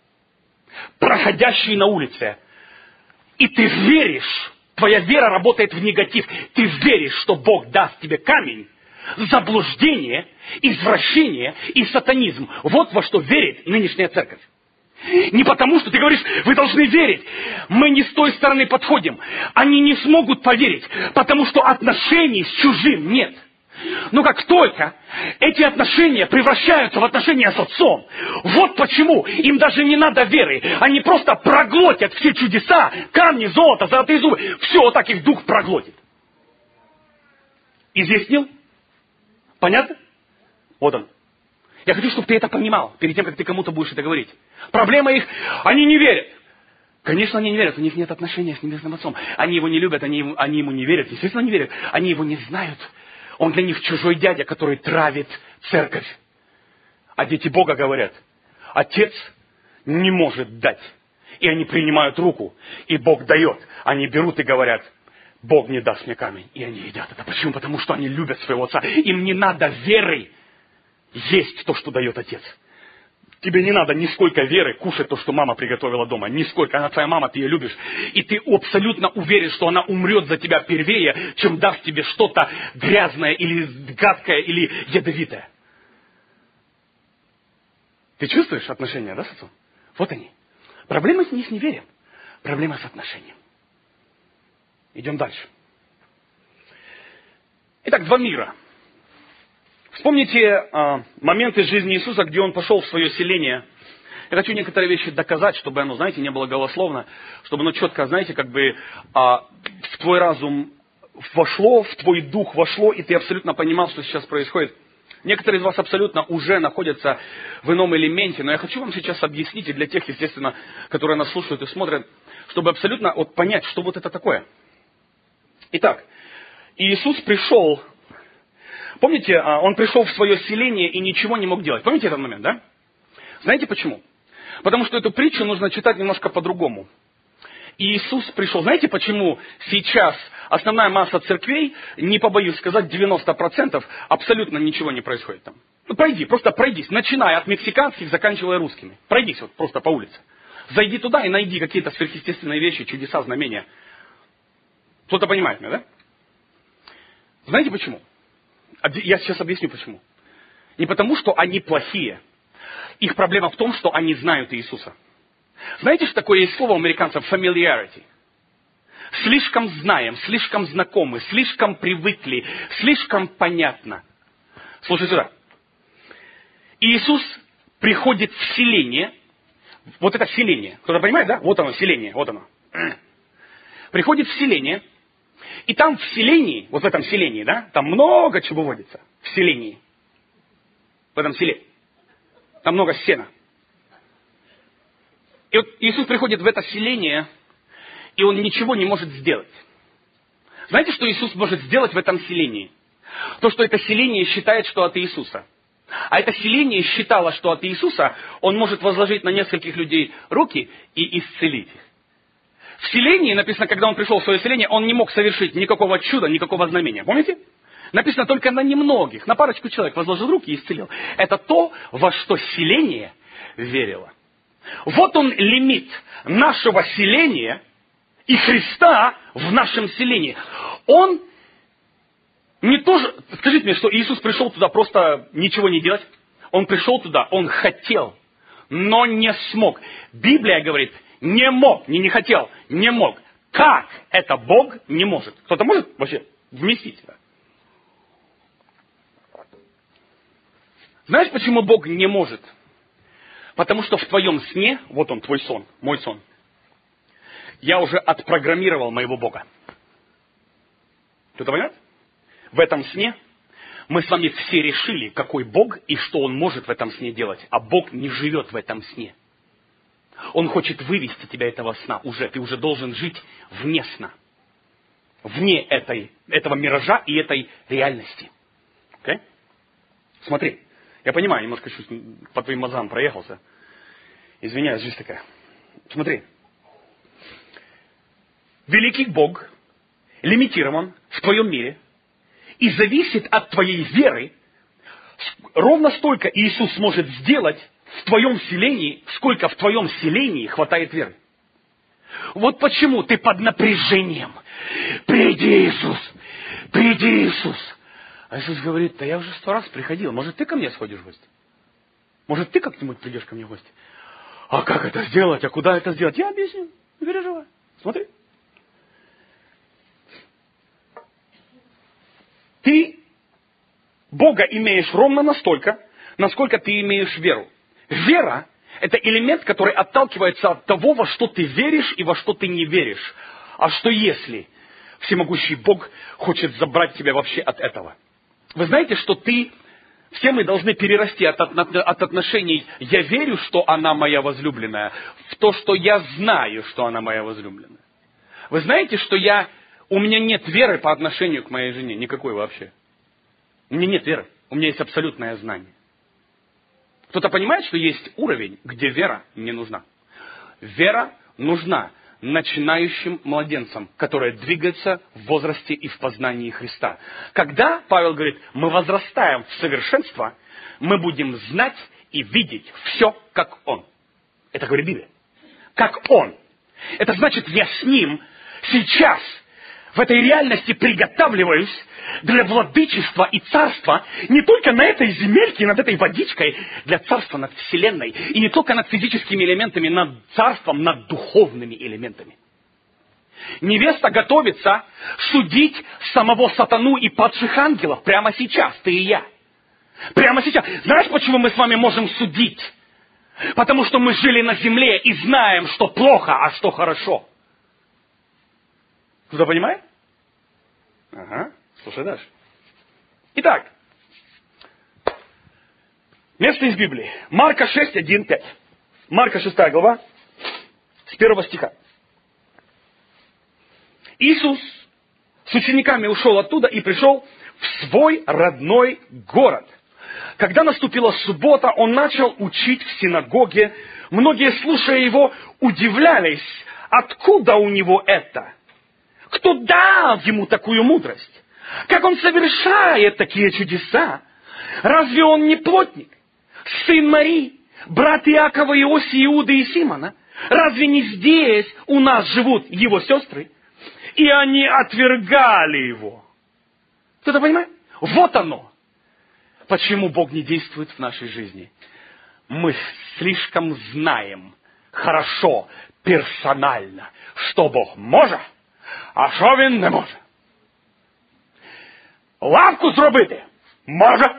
Проходящий на улице. И ты веришь, твоя вера работает в негатив. Ты веришь, что Бог даст тебе камень, заблуждение, извращение и сатанизм. Вот во что верит нынешняя церковь. Не потому, что ты говоришь, вы должны верить. Мы не с той стороны подходим. Они не смогут поверить, потому что отношений с чужим нет. Но как только эти отношения превращаются в отношения с отцом, вот почему им даже не надо веры. Они просто проглотят все чудеса, камни, золото, золотые зубы. Все вот так их дух проглотит. Изъяснил? Понятно? Вот он. Я хочу, чтобы ты это понимал, перед тем, как ты кому-то будешь это говорить. Проблема их, они не верят. Конечно, они не верят, у них нет отношения с Небесным Отцом. Они его не любят, они ему, они ему не верят. Естественно, не верят. Они его не знают. Он для них чужой дядя, который травит церковь. А дети Бога говорят, Отец не может дать. И они принимают руку, и Бог дает. Они берут и говорят, Бог не даст мне камень. И они едят это. Почему? Потому что они любят своего отца. Им не надо веры есть то, что дает отец. Тебе не надо нисколько веры кушать то, что мама приготовила дома. Нисколько. Она твоя мама, ты ее любишь. И ты абсолютно уверен, что она умрет за тебя первее, чем даст тебе что-то грязное, или гадкое, или ядовитое. Ты чувствуешь отношения, да, с отцом? Вот они. Проблема с них не верим. Проблема с отношением. Идем дальше. Итак, два мира. Вспомните э, моменты жизни Иисуса, где Он пошел в свое селение. Я хочу некоторые вещи доказать, чтобы оно, знаете, не было голословно, чтобы оно четко, знаете, как бы э, в твой разум вошло, в твой дух вошло, и ты абсолютно понимал, что сейчас происходит. Некоторые из вас абсолютно уже находятся в ином элементе, но я хочу вам сейчас объяснить, и для тех, естественно, которые нас слушают и смотрят, чтобы абсолютно вот понять, что вот это такое. Итак, Иисус пришел. Помните, Он пришел в свое селение и ничего не мог делать. Помните этот момент, да? Знаете почему? Потому что эту притчу нужно читать немножко по-другому. И Иисус пришел. Знаете, почему сейчас основная масса церквей, не побоюсь сказать, девяносто процентов абсолютно ничего не происходит там? Ну, пройди, просто пройдись, начиная от мексиканских, заканчивая русскими. Пройдись вот просто по улице. Зайди туда и найди какие-то сверхъестественные вещи, чудеса, знамения. Кто-то понимает меня, да? Знаете почему? Я сейчас объясню почему. Не потому, что они плохие. Их проблема в том, что они знают Иисуса. Знаете, что такое есть слово у американцев familiarity? Слишком знаем, слишком знакомы, слишком привыкли, слишком понятно. Слушай сюда. Иисус приходит в селение. Вот это селение. Кто-то понимает, да? Вот оно, селение, вот оно. Приходит в селение. И там в селении, вот в этом селении, да, там много чего водится. В селении. В этом селе. Там много сена. И вот Иисус приходит в это селение, и Он ничего не может сделать. Знаете, что Иисус может сделать в этом селении? То, что это селение считает, что от Иисуса. А это селение считало, что от Иисуса Он может возложить на нескольких людей руки и исцелить их. В селении, написано, когда он пришел в свое селение, он не мог совершить никакого чуда, никакого знамения. Помните? Написано, только на немногих, на парочку человек возложил руки и исцелил. Это то, во что селение верило. Вот он лимит нашего селения и Христа в нашем селении. Он не тоже... Скажите мне, что Иисус пришел туда просто ничего не делать? Он пришел туда, он хотел, но не смог. Библия говорит, не мог, не не хотел, не мог. Как это Бог не может? Кто-то может вообще вместить это? Знаешь, почему Бог не может? Потому что в твоем сне, вот он, твой сон, мой сон, я уже отпрограммировал моего Бога. Кто-то понимает? В этом сне мы с вами все решили, какой Бог и что Он может в этом сне делать. А Бог не живет в этом сне. Он хочет вывести тебя этого сна уже. Ты уже должен жить вне сна. Вне этой, этого миража и этой реальности. Okay? Смотри. Я понимаю, немножко чуть по твоим мозгам проехался. Извиняюсь, жизнь такая. Смотри. Великий Бог лимитирован в твоем мире и зависит от твоей веры. Ровно столько Иисус может сделать в твоем селении, сколько в твоем селении хватает веры. Вот почему ты под напряжением. Приди, Иисус! Приди, Иисус! А Иисус говорит, да я уже сто раз приходил, может ты ко мне сходишь в гости? Может ты как-нибудь придешь ко мне в гости? А как это сделать? А куда это сделать? Я объясню, не переживай. Смотри. Ты Бога имеешь ровно настолько, насколько ты имеешь веру. Вера – это элемент, который отталкивается от того, во что ты веришь и во что ты не веришь. А что если всемогущий Бог хочет забрать тебя вообще от этого? Вы знаете, что ты, все мы должны перерасти от, от, от отношений «я верю, что она моя возлюбленная» в то, что я знаю, что она моя возлюбленная. Вы знаете, что я, у меня нет веры по отношению к моей жене, никакой вообще. У меня нет веры, у меня есть абсолютное знание. Кто-то понимает, что есть уровень, где вера не нужна? Вера нужна начинающим младенцам, которые двигаются в возрасте и в познании Христа. Когда, Павел говорит, мы возрастаем в совершенство, мы будем знать и видеть все, как Он. Это говорит Библия. Как Он. Это значит, я с Ним сейчас в этой реальности приготавливаюсь для владычества и царства не только на этой земельке, над этой водичкой, для царства над Вселенной. И не только над физическими элементами, над царством, над духовными элементами. Невеста готовится судить самого сатану и падших ангелов прямо сейчас, ты и я. Прямо сейчас. Знаешь, почему мы с вами можем судить? Потому что мы жили на земле и знаем, что плохо, а что хорошо. Кто-то понимает? Ага, слушай дальше. Итак, место из Библии. Марка шесть, один, пять. Марка шестая глава, с первого стиха. Иисус с учениками ушел оттуда и пришел в свой родной город. Когда наступила суббота, он начал учить в синагоге. Многие, слушая его, удивлялись, откуда у него это. Кто дал ему такую мудрость? Как он совершает такие чудеса? Разве он не плотник? Сын Марии, брат Иакова, Иосии, Иуды и Симона? Разве не здесь у нас живут его сестры? И они отвергали его. Кто-то понимает? Вот оно. Почему Бог не действует в нашей жизни? Мы слишком знаем хорошо, персонально, что Бог может, а що він не може. Лавку зробити? Може.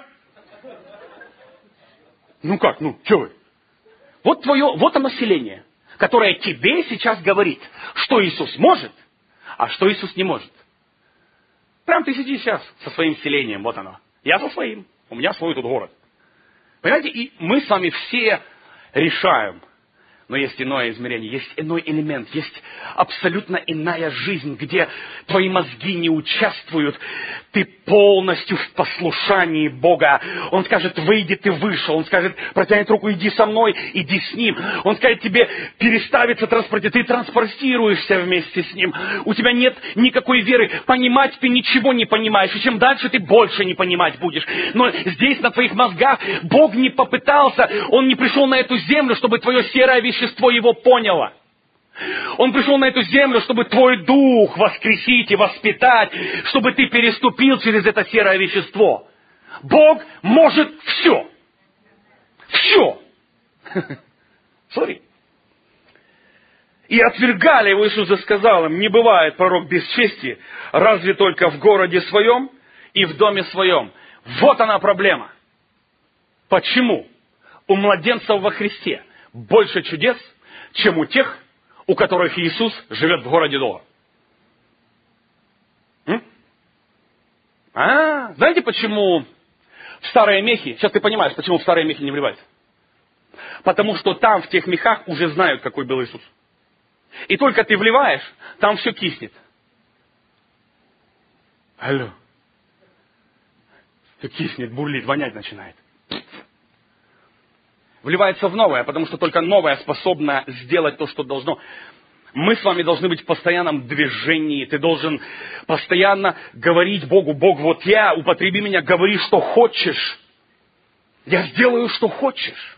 Ну как, ну, что вы? Вот твое, вот оно селение, которое тебе сейчас говорит, что Иисус может, а что Иисус не может. Прям ты сидишь сейчас со своим селением, вот оно. Я со своим, у меня свой тут город. Понимаете, и мы с вами все решаем. Но есть иное измерение, есть иной элемент, есть абсолютно иная жизнь, где твои мозги не участвуют, ты полностью в послушании Бога. Он скажет, выйди, ты вышел. Он скажет, протянет руку, иди со мной, иди с Ним. Он скажет тебе, переставиться, транспортировать, ты транспортируешься вместе с Ним. У тебя нет никакой веры, понимать ты ничего не понимаешь, и чем дальше ты больше не понимать будешь. Но здесь на твоих мозгах Бог не попытался, Он не пришел на эту землю, чтобы твое серое вещество вещество его поняло. Он пришел на эту землю, чтобы твой дух воскресить и воспитать, чтобы ты переступил через это серое вещество. Бог может все. Все. Смотри. И отвергали его, Иисус же сказал им: не бывает пророк без чести, разве только в городе своем и в доме своем. Вот она проблема. Почему у младенцев во Христе больше чудес, чем у тех, у которых Иисус живет в городе долго? М? А, знаете, почему в старые мехи, сейчас ты понимаешь, почему в старые мехи не вливают? Потому что там, в тех мехах, уже знают, какой был Иисус. И только ты вливаешь, там все киснет. Алло. Все киснет, бурлит, вонять начинает. Вливается в новое, потому что только новое способно сделать то, что должно. Мы с вами должны быть в постоянном движении. Ты должен постоянно говорить Богу: Бог, вот я, употреби меня, говори, что хочешь. Я сделаю, что хочешь.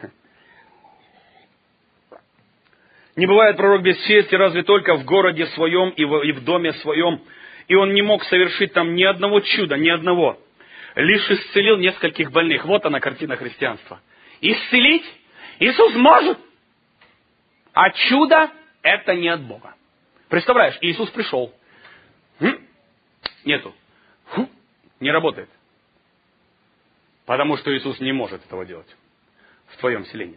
Не бывает пророк без чести, разве только в городе своем и в, и в доме своем. И он не мог совершить там ни одного чуда, ни одного. Лишь исцелил нескольких больных. Вот она, картина христианства. Исцелить Иисус может. А чудо — это не от Бога. Представляешь, Иисус пришел. Нету. Не работает. Потому что Иисус не может этого делать в твоем селении.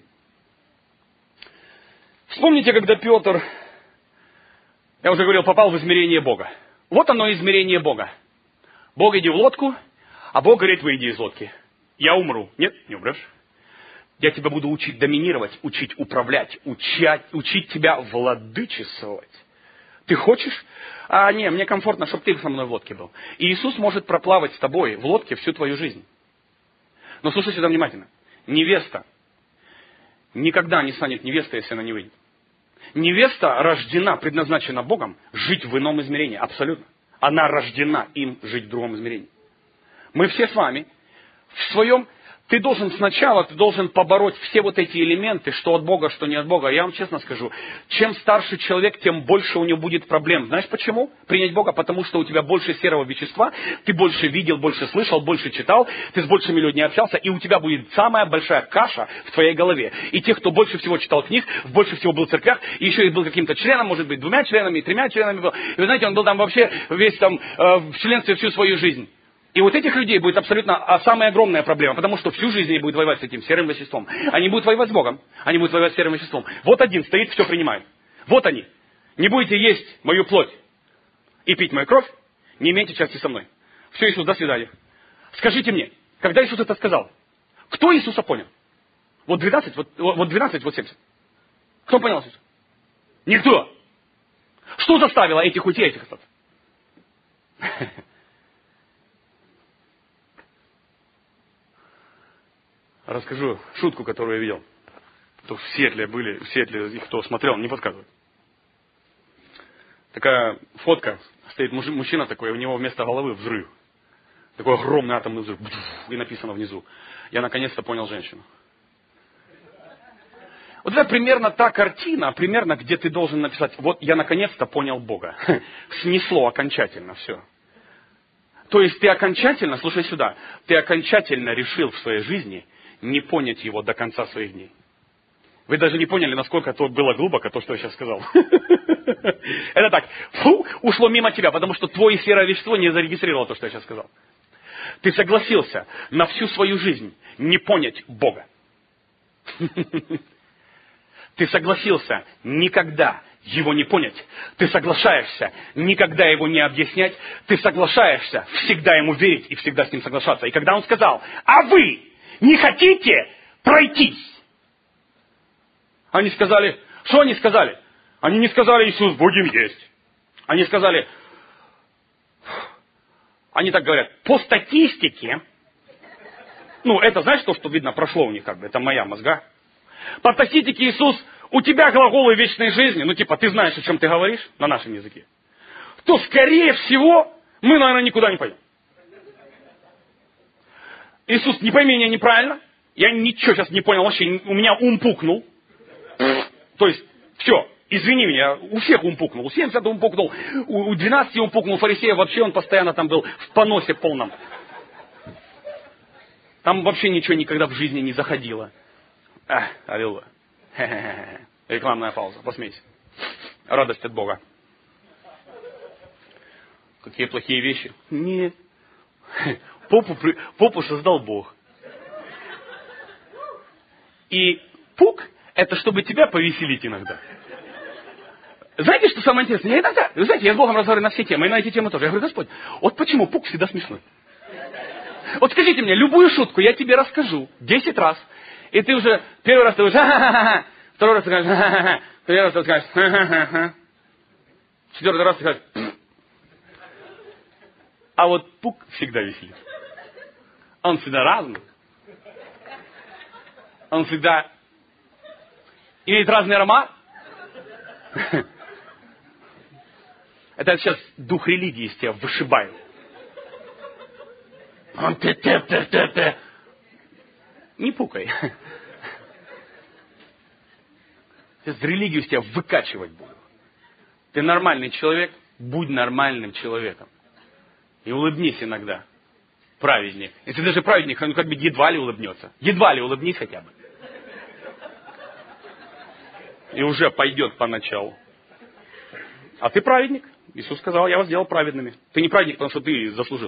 Вспомните, когда Петр, я уже говорил, попал в измерение Бога. Вот оно, измерение Бога. Бог, иди в лодку, а Бог говорит: выйди из лодки. Я умру. Нет, не умрешь. Я тебя буду учить доминировать, учить управлять, учать, учить тебя владычествовать. Ты хочешь? А не, мне комфортно, чтобы ты со мной в лодке был. И Иисус может проплавать с тобой в лодке всю твою жизнь. Но слушай сюда внимательно. Невеста никогда не станет невестой, если она не выйдет. Невеста рождена, предназначена Богом жить в ином измерении. Абсолютно. Она рождена им жить в другом измерении. Мы все с вами в своем... Ты должен сначала, ты должен побороть все вот эти элементы, что от Бога, что не от Бога. Я вам честно скажу, чем старше человек, тем больше у него будет проблем. Знаешь почему? Принять Бога, потому что у тебя больше серого вещества, ты больше видел, больше слышал, больше читал, ты с большими людьми общался, и у тебя будет самая большая каша в твоей голове. И тех, кто больше всего читал книг, больше всего был в церквях, и еще и был каким-то членом, может быть, двумя членами, тремя членами был. И вы знаете, он был там вообще весь там э, в членстве всю свою жизнь. И вот этих людей будет абсолютно самая огромная проблема, потому что всю жизнь они будут воевать с этим серым веществом. Они будут воевать с Богом, они будут воевать с серым веществом. Вот один стоит, все принимает. Вот они. Не будете есть мою плоть и пить мою кровь, не имейте части со мной. Все, Иисус, до свидания. Скажите мне, когда Иисус это сказал, кто Иисуса понял? Вот двенадцать, вот, вот двенадцать, вот семьдесят. Кто понял Иисуса? Никто. Что заставило этих уйти, этих остаться? Расскажу шутку, которую я видел. То в Сиэтле были, в Сиэтле их кто смотрел, не подсказывает. Такая фотка, стоит мужчина такой, у него вместо головы взрыв. Такой огромный атомный взрыв. И написано внизу: я наконец-то понял женщину. Вот это примерно та картина, примерно где ты должен написать: вот я наконец-то понял Бога. Снесло окончательно все. То есть ты окончательно, слушай сюда, ты окончательно решил в своей жизни не понять его до конца своих дней. Вы даже не поняли, насколько то было глубоко, то, что я сейчас сказал. Это так, фу, ушло мимо тебя, потому что твое серое вещество не зарегистрировало то, что я сейчас сказал. Ты согласился на всю свою жизнь не понять Бога. Ты согласился никогда его не понять. Ты соглашаешься никогда его не объяснять. Ты соглашаешься всегда ему верить и всегда с ним соглашаться. И когда он сказал: а вы не хотите пройтись? Они сказали, что они сказали? Они не сказали: Иисус, будем есть. Они сказали, они так говорят, по статистике, ну это знаешь то, что видно, прошло у них как бы, это моя мозга. По статистике, Иисус, у тебя глаголы вечной жизни, ну типа ты знаешь, о чем ты говоришь на нашем языке, то скорее всего мы, наверное, никуда не пойдем. Иисус, не пойми меня неправильно, я ничего сейчас не понял, вообще у меня ум пукнул. То есть, все, извини меня, у всех ум пукнул, у семидесяти ум пукнул, у, у двенадцати ум пукнул, фарисея вообще он постоянно там был в поносе полном. Там вообще ничего никогда в жизни не заходило. Ах, аллилуйя. Рекламная пауза, посмейся. Радость от Бога. Какие плохие вещи? Нет. Попу, попу создал Бог. И пук, это чтобы тебя повеселить иногда. Знаете, что самое интересное? Я иногда, вы знаете, я с Богом разговариваю на все темы, и на эти темы тоже. Я говорю, Господь, вот почему пук всегда смешной? Вот скажите мне, любую шутку я тебе расскажу десять раз, и ты уже, первый раз ты уже, ха-ха-ха-ха, второй раз ты скажешь, ха-ха-ха, третий раз ты скажешь, ха-ха-ха-ха, четвертый раз ты скажешь, а вот пук всегда веселит. Он всегда разный. Он всегда имеет разный аромат. Это сейчас дух религии из тебя вышибает. Он те-те-те-те-те. Не пукай. Сейчас религию из тебя выкачивать буду. Ты нормальный человек, будь нормальным человеком. И улыбнись иногда. Праведник. Если даже праведник, он как бы едва ли улыбнется. Едва ли улыбнись хотя бы. И уже пойдет поначалу. А ты праведник. Иисус сказал, я вас сделал праведными. Ты не праведник, потому что ты заслужил.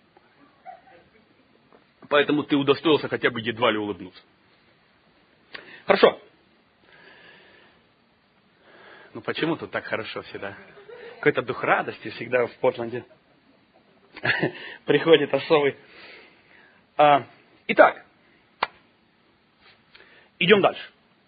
Поэтому ты удостоился хотя бы едва ли улыбнуться. Хорошо. Ну почему тут так хорошо всегда? Какой-то дух радости всегда в Портленде приходит особый. А, итак, идем дальше.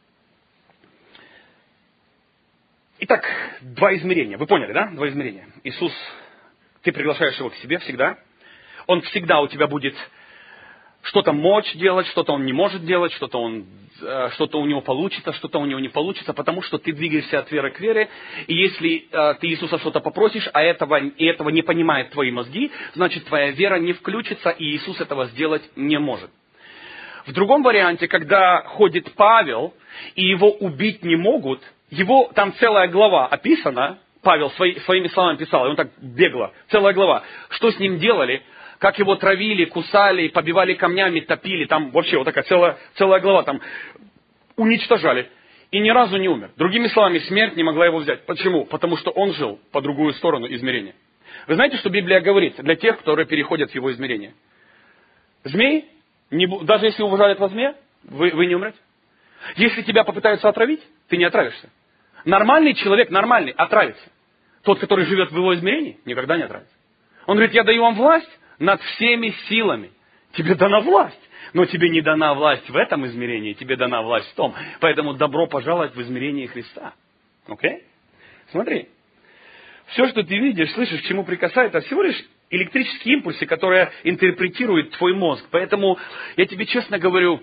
Итак, два измерения. Вы поняли, да? Два измерения. Иисус, ты приглашаешь его к себе всегда. Он всегда у тебя будет что-то мочь делать, что-то он не может делать, что-то он, что-то у него получится, что-то у него не получится, потому что ты двигаешься от веры к вере, и если э, ты Иисуса что-то попросишь, а этого, и этого не понимают твои мозги, значит твоя вера не включится, и Иисус этого сделать не может. В другом варианте, когда ходит Павел, и его убить не могут, его там целая глава описана, Павел свои, своими словами писал, и он так бегло, целая глава, что с ним делали, как его травили, кусали, побивали камнями, топили, там вообще вот такая целая, целая глава, там уничтожали. И ни разу не умер. Другими словами, смерть не могла его взять. Почему? Потому что он жил по другую сторону измерения. Вы знаете, что Библия говорит для тех, которые переходят в его измерение? Змей, не, даже если уважают вас змея, вы, вы не умрете. Если тебя попытаются отравить, ты не отравишься. Нормальный человек, нормальный, отравится. Тот, который живет в его измерении, никогда не отравится. Он говорит, я даю вам власть над всеми силами. Тебе дана власть. Но тебе не дана власть в этом измерении, тебе дана власть в том. Поэтому добро пожаловать в измерение Христа. Окей? Смотри. Все, что ты видишь, слышишь, к чему прикасается, всего лишь электрические импульсы, которые интерпретирует твой мозг. Поэтому я тебе честно говорю,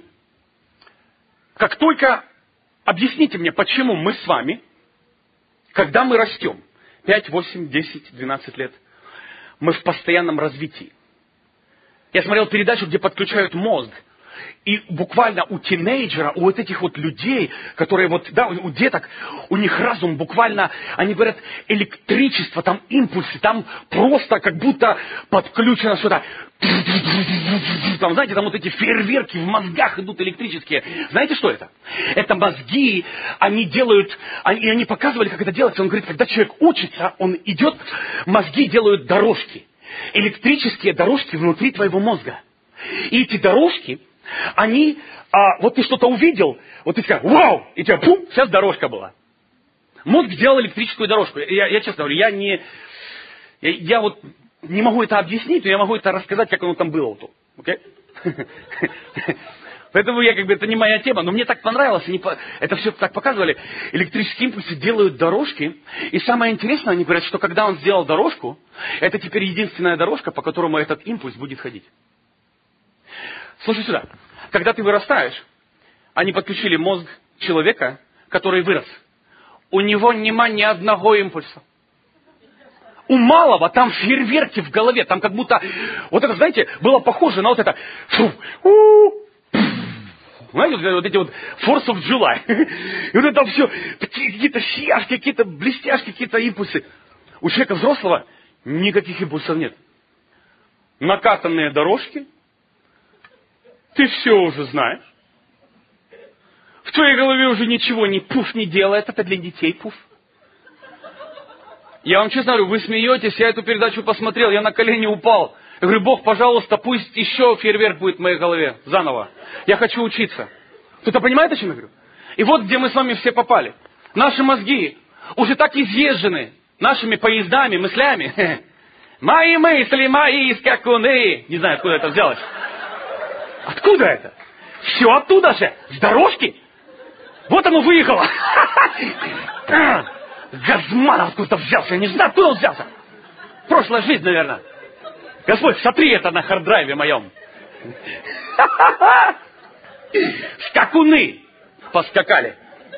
как только объясните мне, почему мы с вами, когда мы растем, пять, восемь, десять, двенадцать лет, мы в постоянном развитии. Я смотрел передачу, где подключают мозг. И буквально у тинейджера, у вот этих вот людей, которые вот, да, у деток, у них разум буквально, они говорят, электричество, там импульсы, там просто как будто подключено сюда. Там, знаете, там вот эти фейерверки в мозгах идут электрические. Знаете, что это? Это мозги, они делают, они, они показывали, как это делается. Он говорит, когда человек учится, он идет, мозги делают дорожки. Электрические дорожки внутри твоего мозга. И эти дорожки, они, а, вот ты что-то увидел, вот ты сказал, вау, и у тебя, пум, сейчас дорожка была. Мозг сделал электрическую дорожку. Я, я честно говорю, я не, я, я вот не могу это объяснить, но я могу это рассказать, как оно там было. Вот, okay? Поэтому я, как бы, это не моя тема, но мне так понравилось, они по... это все так показывали. Электрические импульсы делают дорожки, и самое интересное, они говорят, что когда он сделал дорожку, это теперь единственная дорожка, по которому этот импульс будет ходить. Слушай сюда, когда ты вырастаешь, они подключили мозг человека, который вырос. У него нема ни одного импульса. У малого там фейерверки в голове, там как будто, вот это, знаете, было похоже на вот это, фу, у, Знаете, вот эти вот force of July. И вот это все, какие-то сияшки, какие-то блестяшки, какие-то импульсы. У человека взрослого никаких импульсов нет. Накатанные дорожки. Ты все уже знаешь. В твоей голове уже ничего не пуф не делает. Это для детей пуф. Я вам честно говорю, вы смеетесь, я эту передачу посмотрел, я на колени упал. Я говорю, Бог, пожалуйста, пусть еще фейерверк будет в моей голове. Заново. Я хочу учиться. Кто-то понимает, о чем я говорю? И вот где мы с вами все попали. Наши мозги уже так изъезжены нашими поездами, мыслями. Мои мысли, мои скакуны. Не знаю, откуда это взялось. Откуда это? Все оттуда же. С дорожки. Вот оно выехало. Газманов откуда-то взялся. Я не знаю, откуда он взялся. Прошлая жизнь, наверное. Господь, сотри это на харддрайве моем. Скакуны поскакали.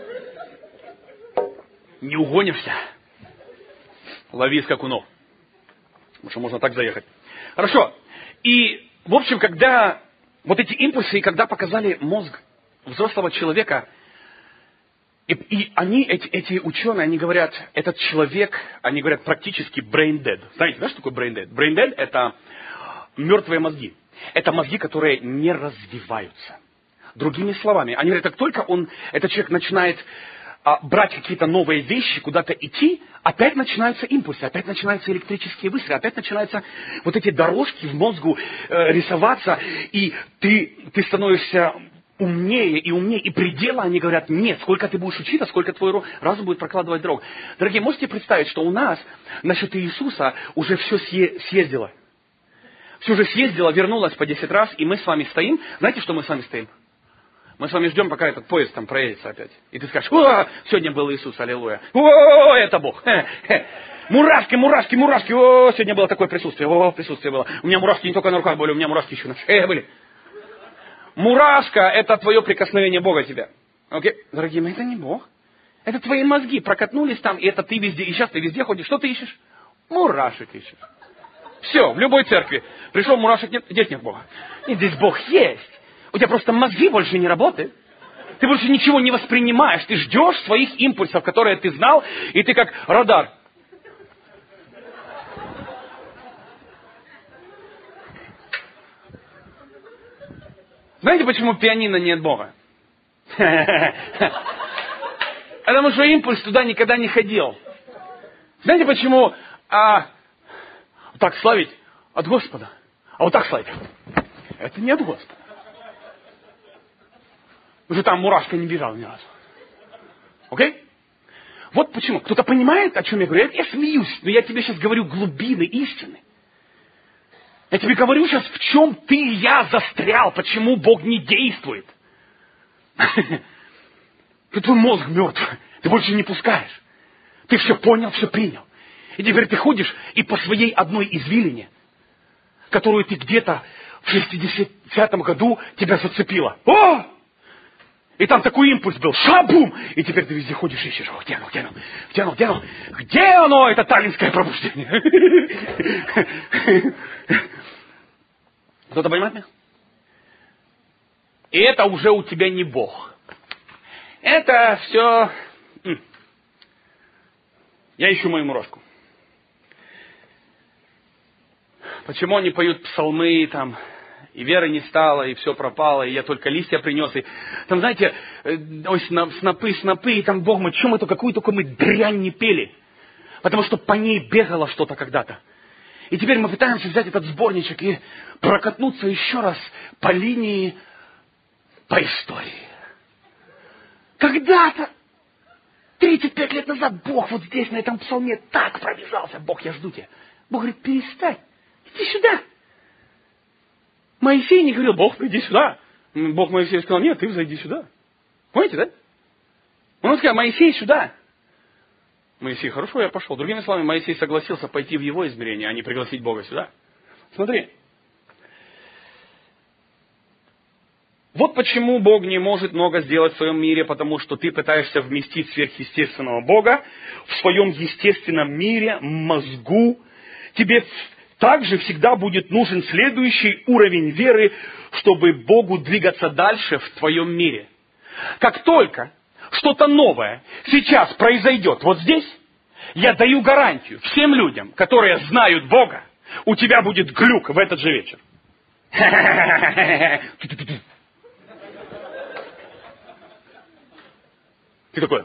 Не угонишься. Лови скакунов. Потому что можно так заехать. Хорошо. И, в общем, когда вот эти импульсы, когда показали мозг взрослого человека, и, и они, эти, эти ученые, они говорят, этот человек, они говорят практически brain dead. Знаете, да, что такое brain dead? Brain dead – это мертвые мозги. Это мозги, которые не развиваются. Другими словами, они говорят, как только он, этот человек начинает а, брать какие-то новые вещи, куда-то идти, опять начинаются импульсы, опять начинаются электрические выстрелы, опять начинаются вот эти дорожки в мозгу э, рисоваться, и ты, ты становишься умнее и умнее, и предела, они говорят, нет, сколько ты будешь учиться, сколько твой разум будет прокладывать дорогу. Дорогие, можете представить, что у нас насчет Иисуса уже все съездило. Все уже съездило, вернулось по десять раз, и мы с вами стоим. Знаете, что мы с вами стоим? Мы с вами ждем, пока этот поезд там проедется опять. И ты скажешь, о, сегодня был Иисус, аллилуйя. О, это Бог. Мурашки, мурашки, мурашки. О, сегодня было такое присутствие. О, присутствие было. У меня мурашки не только на руках были, у меня мурашки еще на шее были. Мурашка – это твое прикосновение Бога тебе. Окей? Дорогие мои, это не Бог. Это твои мозги прокатнулись там, и это ты везде. И сейчас ты везде ходишь. Что ты ищешь? Мурашек ищешь. Все, в любой церкви. Пришел, мурашек нет, здесь нет Бога. И здесь Бог есть. У тебя просто мозги больше не работают. Ты больше ничего не воспринимаешь. Ты ждешь своих импульсов, которые ты знал, и ты как радар. Знаете, почему пианино нет Бога? Потому что импульс туда никогда не ходил. Знаете, почему а, вот так славить от Господа, а вот так славить? Это не от Господа. Уже там мурашка не бежала ни разу. Окей? Вот почему. Кто-то понимает, о чем я говорю? Я, я смеюсь, но я тебе сейчас говорю глубины истины. Я тебе говорю сейчас, в чем ты и я застрял, почему Бог не действует. Твой мозг мертв, ты больше не пускаешь. Ты все понял, все принял. И теперь ты ходишь и по своей одной извилине, которую ты где-то в шестидесятом году тебя зацепила. О! И там такой импульс был, шабум! И теперь ты везде ходишь и ищешь, о, где оно, где оно, где оно, где оно, где оно, это таллинское пробуждение. Кто-то понимает меня? И это уже у тебя не Бог. Это все... Я ищу мою мурашку. Почему они поют псалмы, там, и веры не стало, и все пропало, и я только листья принес, и там, знаете, ой, снопы, снопы, и там, Бог мой, чем это, какую только мы дрянь не пели. Потому что по ней бегало что-то когда-то. И теперь мы пытаемся взять этот сборничек и прокатнуться еще раз по линии, по истории. Когда-то, тридцать пять лет назад, Бог вот здесь, на этом псалме, так пробежался. Бог, я жду тебя. Бог говорит, перестань, иди сюда. Моисей не говорил, Бог, иди сюда. Бог Моисею сказал, нет, ты взойди сюда. Понимаете, да? Он сказал, Моисей, сюда. Моисей, хорошо, я пошел. Другими словами, Моисей согласился пойти в его измерение, а не пригласить Бога сюда. Смотри. Вот почему Бог не может много сделать в своем мире, потому что ты пытаешься вместить сверхъестественного Бога в своем естественном мире, мозгу. Тебе также всегда будет нужен следующий уровень веры чтобы Богу двигаться дальше в твоем мире. Как только что-то новое сейчас произойдет вот здесь, я даю гарантию всем людям, которые знают Бога, у тебя будет глюк в этот же вечер. Ты такой.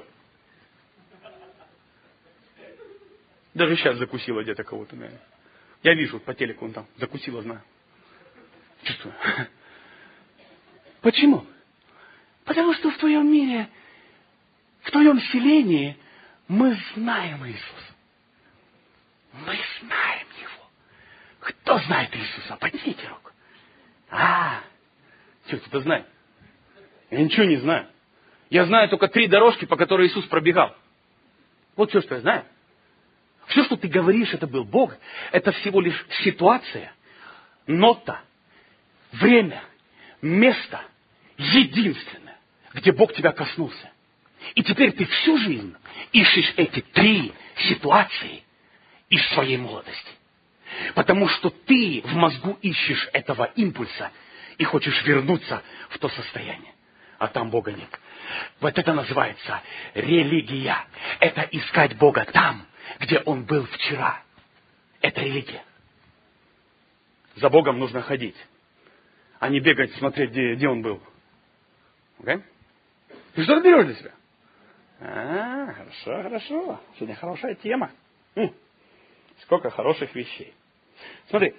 Даже сейчас закусила где-то кого-то, наверное. Я вижу по телеку, он там закусила, знаю. Чувствую. Почему? Потому что в твоем мире, в твоем селении мы знаем Иисуса. Мы знаем Его. Кто знает Иисуса? Поднимите руку. А, что кто-то знает? Я ничего не знаю. Я знаю только три дорожки, по которым Иисус пробегал. Вот все, что я знаю. Все, что ты говоришь, это был Бог. Это всего лишь ситуация, нота, время, место, единственное, где Бог тебя коснулся. И теперь ты всю жизнь ищешь эти три ситуации из своей молодости. Потому что ты в мозгу ищешь этого импульса и хочешь вернуться в то состояние. А там Бога нет. Вот это называется религия. Это искать Бога там, где Он был вчера. Это религия. За Богом нужно ходить, а не бегать, смотреть, где, где Он был. Okay? Ты что-то берешь для себя? А, хорошо, хорошо. Сегодня хорошая тема. М, сколько хороших вещей. Смотри.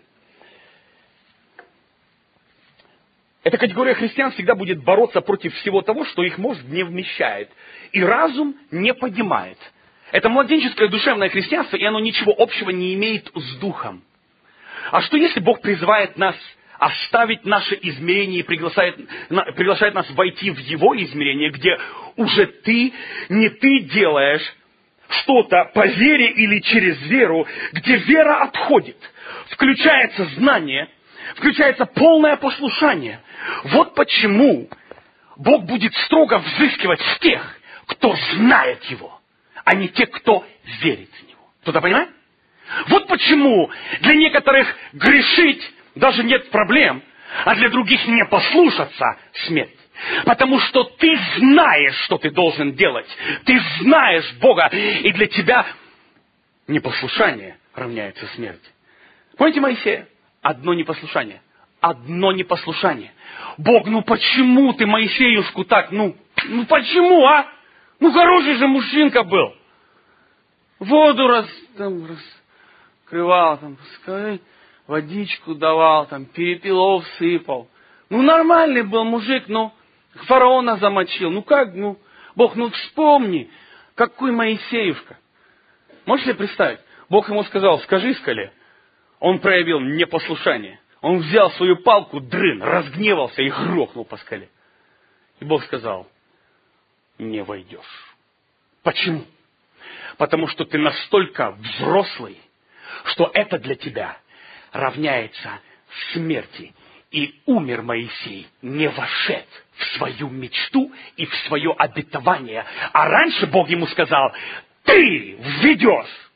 Эта категория христиан всегда будет бороться против всего того, что их мозг не вмещает. И разум не поднимает. Это младенческое душевное христианство, и оно ничего общего не имеет с духом. А что если Бог призывает нас оставить наше измерение и приглашает, приглашает нас войти в Его измерение, где уже ты, не ты делаешь что-то по вере или через веру, где вера отходит, включается знание, включается полное послушание. Вот почему Бог будет строго взыскивать с тех, кто знает Его, а не тех, кто верит в Него. Кто-то понимает? Вот почему для некоторых грешить даже нет проблем, а для других не послушаться смерть. Потому что ты знаешь, что ты должен делать. Ты знаешь Бога, и для тебя непослушание равняется смерти. Помните Моисея? Одно непослушание. Одно непослушание. Бог, ну почему ты Моисеюшку так, ну, ну почему, а? Ну хороший же мужчинка был. Воду раз, там, раскрывал, там, пускай, водичку давал, там, перепелов сыпал. Ну нормальный был мужик, ну, фараона замочил. Ну как, ну, Бог, ну вспомни, какой Моисеюшка. Можешь себе представить? Бог ему сказал, скажи скале. Он проявил непослушание. Он взял свою палку, дрын, разгневался и грохнул по скале. И Бог сказал, не войдешь. Почему? Потому что ты настолько взрослый, что это для тебя равняется смерти. И умер Моисей, не вошед в свою мечту и в свое обетование. А раньше Бог ему сказал, ты введешь.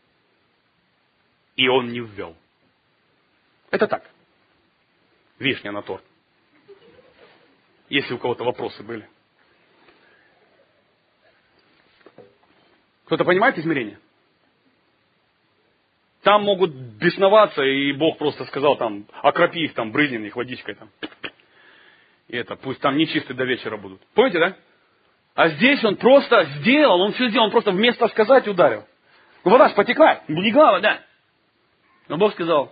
И он не ввел. Это так. Вишня на торт. Если у кого-то вопросы были. Кто-то понимает измерение? Там могут бесноваться, и Бог просто сказал, там, окропи их, там, брызни их водичкой, там. И это, пусть там нечистые до вечера будут. Помните, да? А здесь он просто сделал, он все сделал, он просто вместо сказать ударил. Ну, вода ж потекла, не глава, да. Но Бог сказал,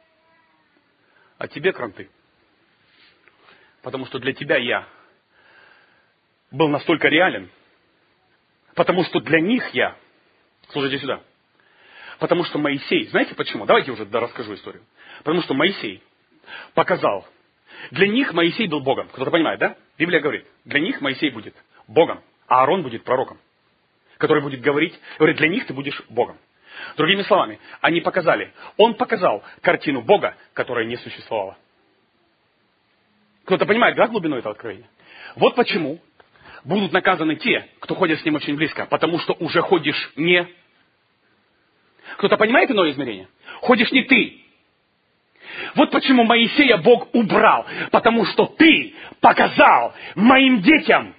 а тебе кранты. Потому что для тебя я был настолько реален, потому что для них я, слушайте сюда, потому что Моисей, знаете почему? Давайте уже да, расскажу историю. Потому что Моисей показал, для них Моисей был Богом. Кто-то понимает, да? Библия говорит, для них Моисей будет Богом, а Аарон будет пророком, который будет говорить, говорит, для них ты будешь Богом. Другими словами, они показали, он показал картину Бога, которая не существовала. Кто-то понимает, да, глубину этого откровения? Вот почему будут наказаны те, кто ходит с ним очень близко, потому что уже ходишь не... Кто-то понимает иное измерение? Ходишь не ты. Вот почему Моисея Бог убрал. Потому что ты показал моим детям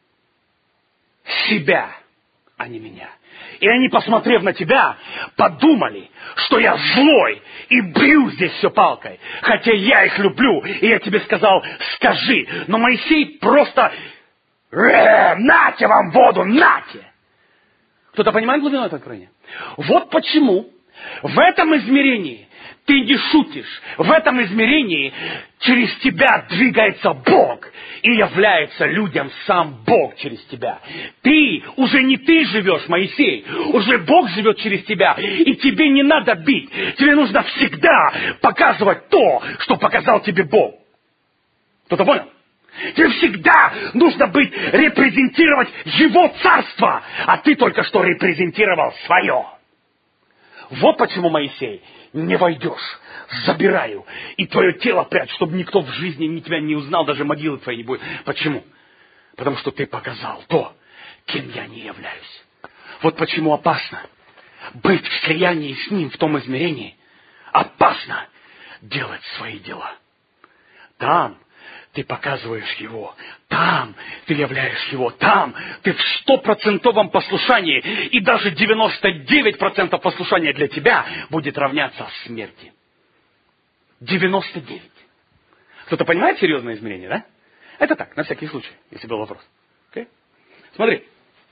себя, а не меня. И они, посмотрев на тебя, подумали, что я злой и бью здесь все палкой. Хотя я их люблю, и я тебе сказал, скажи. Но Моисей просто, э, нате вам воду, нате. Кто-то понимает глубину этого откровения? Вот почему в этом измерении ты не шутишь. В этом измерении через тебя двигается Бог. И является людям сам Бог через тебя. Ты, уже не ты живешь, Моисей. Уже Бог живет через тебя. И тебе не надо бить. Тебе нужно всегда показывать то, что показал тебе Бог. Кто-то понял? Тебе всегда нужно быть, репрезентировать Его царство. А ты только что репрезентировал свое. Вот почему, Моисей, не войдешь, забираю, и твое тело прячь, чтобы никто в жизни ни тебя не узнал, даже могилы твоей не будет. Почему? Потому что ты показал то, кем я не являюсь. Вот почему опасно быть в слиянии с Ним в том измерении. Опасно делать свои дела. Там ты показываешь Его. Там ты являешь Его. Там ты в стопроцентовом послушании. И даже девяносто девять процентов послушания для тебя будет равняться смерти. девяносто девять. Кто-то понимает серьезное измерение, да? Это так, на всякий случай, если был вопрос. Okay? Смотри.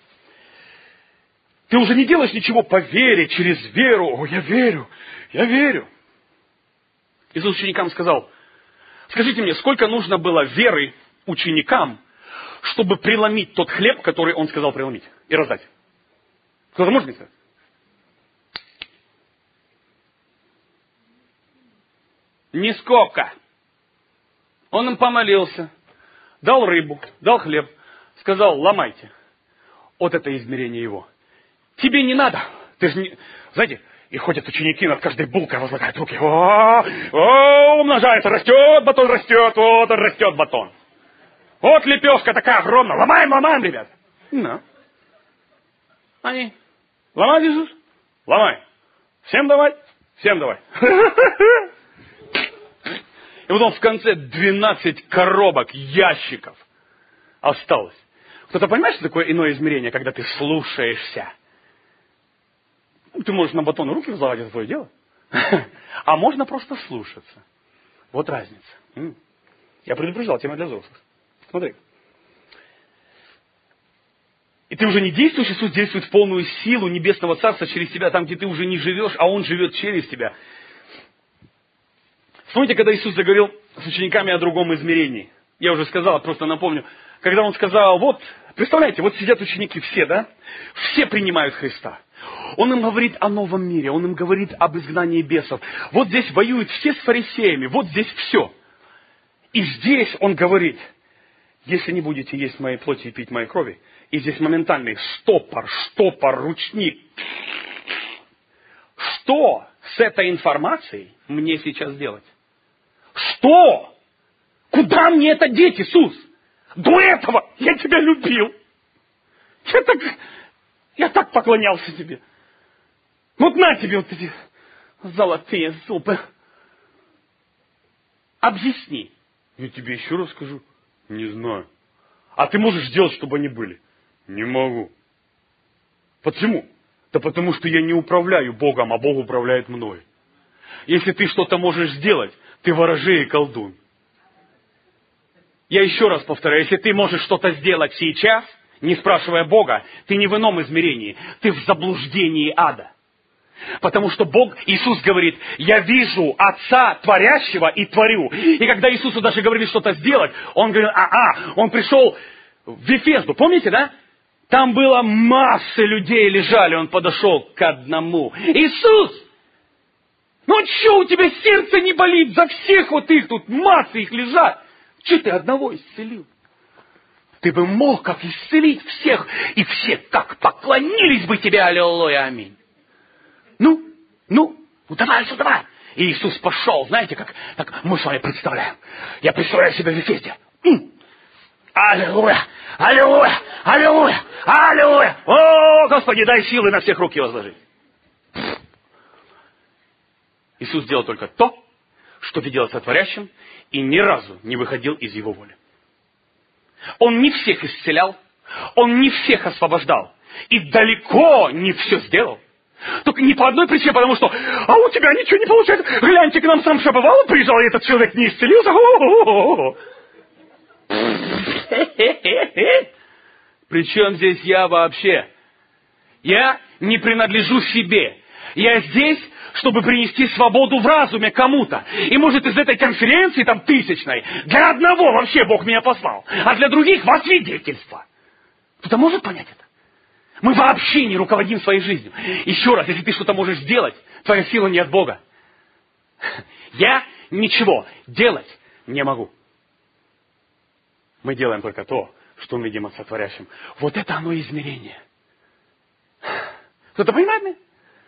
Ты уже не делаешь ничего по вере, через веру. О, я верю, я верю. Иисус ученикам сказал, скажите мне, сколько нужно было веры ученикам, чтобы преломить тот хлеб, который Он сказал преломить, и раздать? Кто-то может мне сказать? Нисколько. Он им помолился, дал рыбу, дал хлеб, сказал, ломайте. Вот это измерение Его. Тебе не надо. Ты же не... Знаете, и ходят ученики над каждой булкой, возлагают руки. О, о, умножается, растет батон, растет, вот он растет батон. Вот лепешка такая огромная. Ломаем, ломаем, ребят. No. Они. Ломай, Иисус? Ломай. Всем давай? Всем давай. И потом в конце двенадцать коробок, ящиков осталось. Кто-то понимает, что такое иное измерение, когда ты слушаешься? Ты можешь на батон руки возлагать, это твое дело. А можно просто слушаться. Вот разница. Я предупреждал, тема для взрослых. Смотри. И ты уже не действуешь, Иисус действует в полную силу Небесного Царства через тебя, там, где ты уже не живешь, а Он живет через тебя. Вспомните, когда Иисус заговорил с учениками о другом измерении. Я уже сказал, просто напомню. Когда Он сказал, вот, представляете, вот сидят ученики все, да? Все принимают Христа. Он им говорит о новом мире, Он им говорит об изгнании бесов. Вот здесь воюют все с фарисеями, вот здесь все. И здесь Он говорит, если не будете есть моей плоти и пить моей крови, и здесь моментальный штопор, штопор, ручник. Что с этой информацией мне сейчас делать? Что? Куда мне это деть, Иисус? До этого я тебя любил. Я так, я так поклонялся тебе. Вот на тебе вот эти золотые зубы. Объясни. Я тебе еще раз скажу. Не знаю. А ты можешь сделать, чтобы они были? Не могу. Почему? Да потому что я не управляю Богом, а Бог управляет мной. Если ты что-то можешь сделать, ты ворожей и колдун. Я еще раз повторяю, если ты можешь что-то сделать сейчас, не спрашивая Бога, ты не в ином измерении, ты в заблуждении ада. Потому что Бог, Иисус говорит, я вижу Отца творящего и творю. И когда Иисусу даже говорили что-то сделать, Он говорил, а-а, Он пришел в Вифезду, помните, да? Там было массы людей лежали, Он подошел к одному. Иисус! Ну что, у тебя сердце не болит? За всех вот их тут массы их лежат. Че ты одного исцелил? Ты бы мог как исцелить всех, и все как поклонились бы тебе, аллилуйя, аминь. Ну, ну, ну давай, что давай. И Иисус пошел, знаете, как, как мы с вами представляем. Я представляю себя в Вифезде. Аллилуйя, аллилуйя, аллилуйя, аллилуйя. О, Господи, дай силы на всех руки возложить. Иисус сделал только то, что-то делать с творящим, и ни разу не выходил из его воли. Он не всех исцелял, он не всех освобождал, и далеко не все сделал. Только не по одной причине, потому что, а у тебя ничего не получается. Гляньте, к нам сам Шабывал приезжал, и этот человек не исцелился. Причем здесь я вообще? Я не принадлежу себе. Я здесь, чтобы принести свободу в разуме кому-то. И может из этой конференции, там тысячной, для одного вообще Бог меня послал, а для других во свидетельство. Кто-то может понять это? Мы вообще не руководим своей жизнью. Еще раз, если ты что-то можешь сделать, твоя сила не от Бога. Я ничего делать не могу. Мы делаем только то, что мы видим от сотворящим. Вот это оно измерение. Кто-то понимает меня?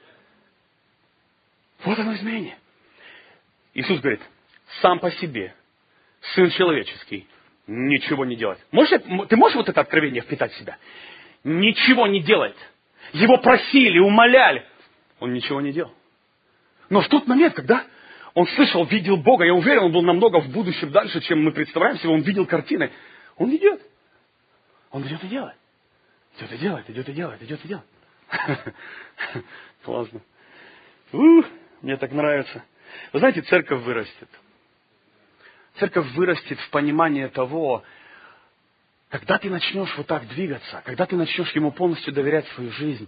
Вот оно измерение. Иисус говорит, сам по себе, Сын Человеческий, ничего не делает. Можешь, ты можешь вот это откровение впитать в себя? Ничего не делает. Его просили, умоляли. Он ничего не делал. Но в тот момент, когда он слышал, видел Бога, я уверен, он был намного в будущем дальше, чем мы представляем себе, он видел картины. Он идет. Он идет и делает. Идет и делает, идет и делает, идет и делает. Классно. Ух, мне так нравится. Вы знаете, церковь вырастет. Церковь вырастет в понимании того, когда ты начнешь вот так двигаться, когда ты начнешь Ему полностью доверять свою жизнь,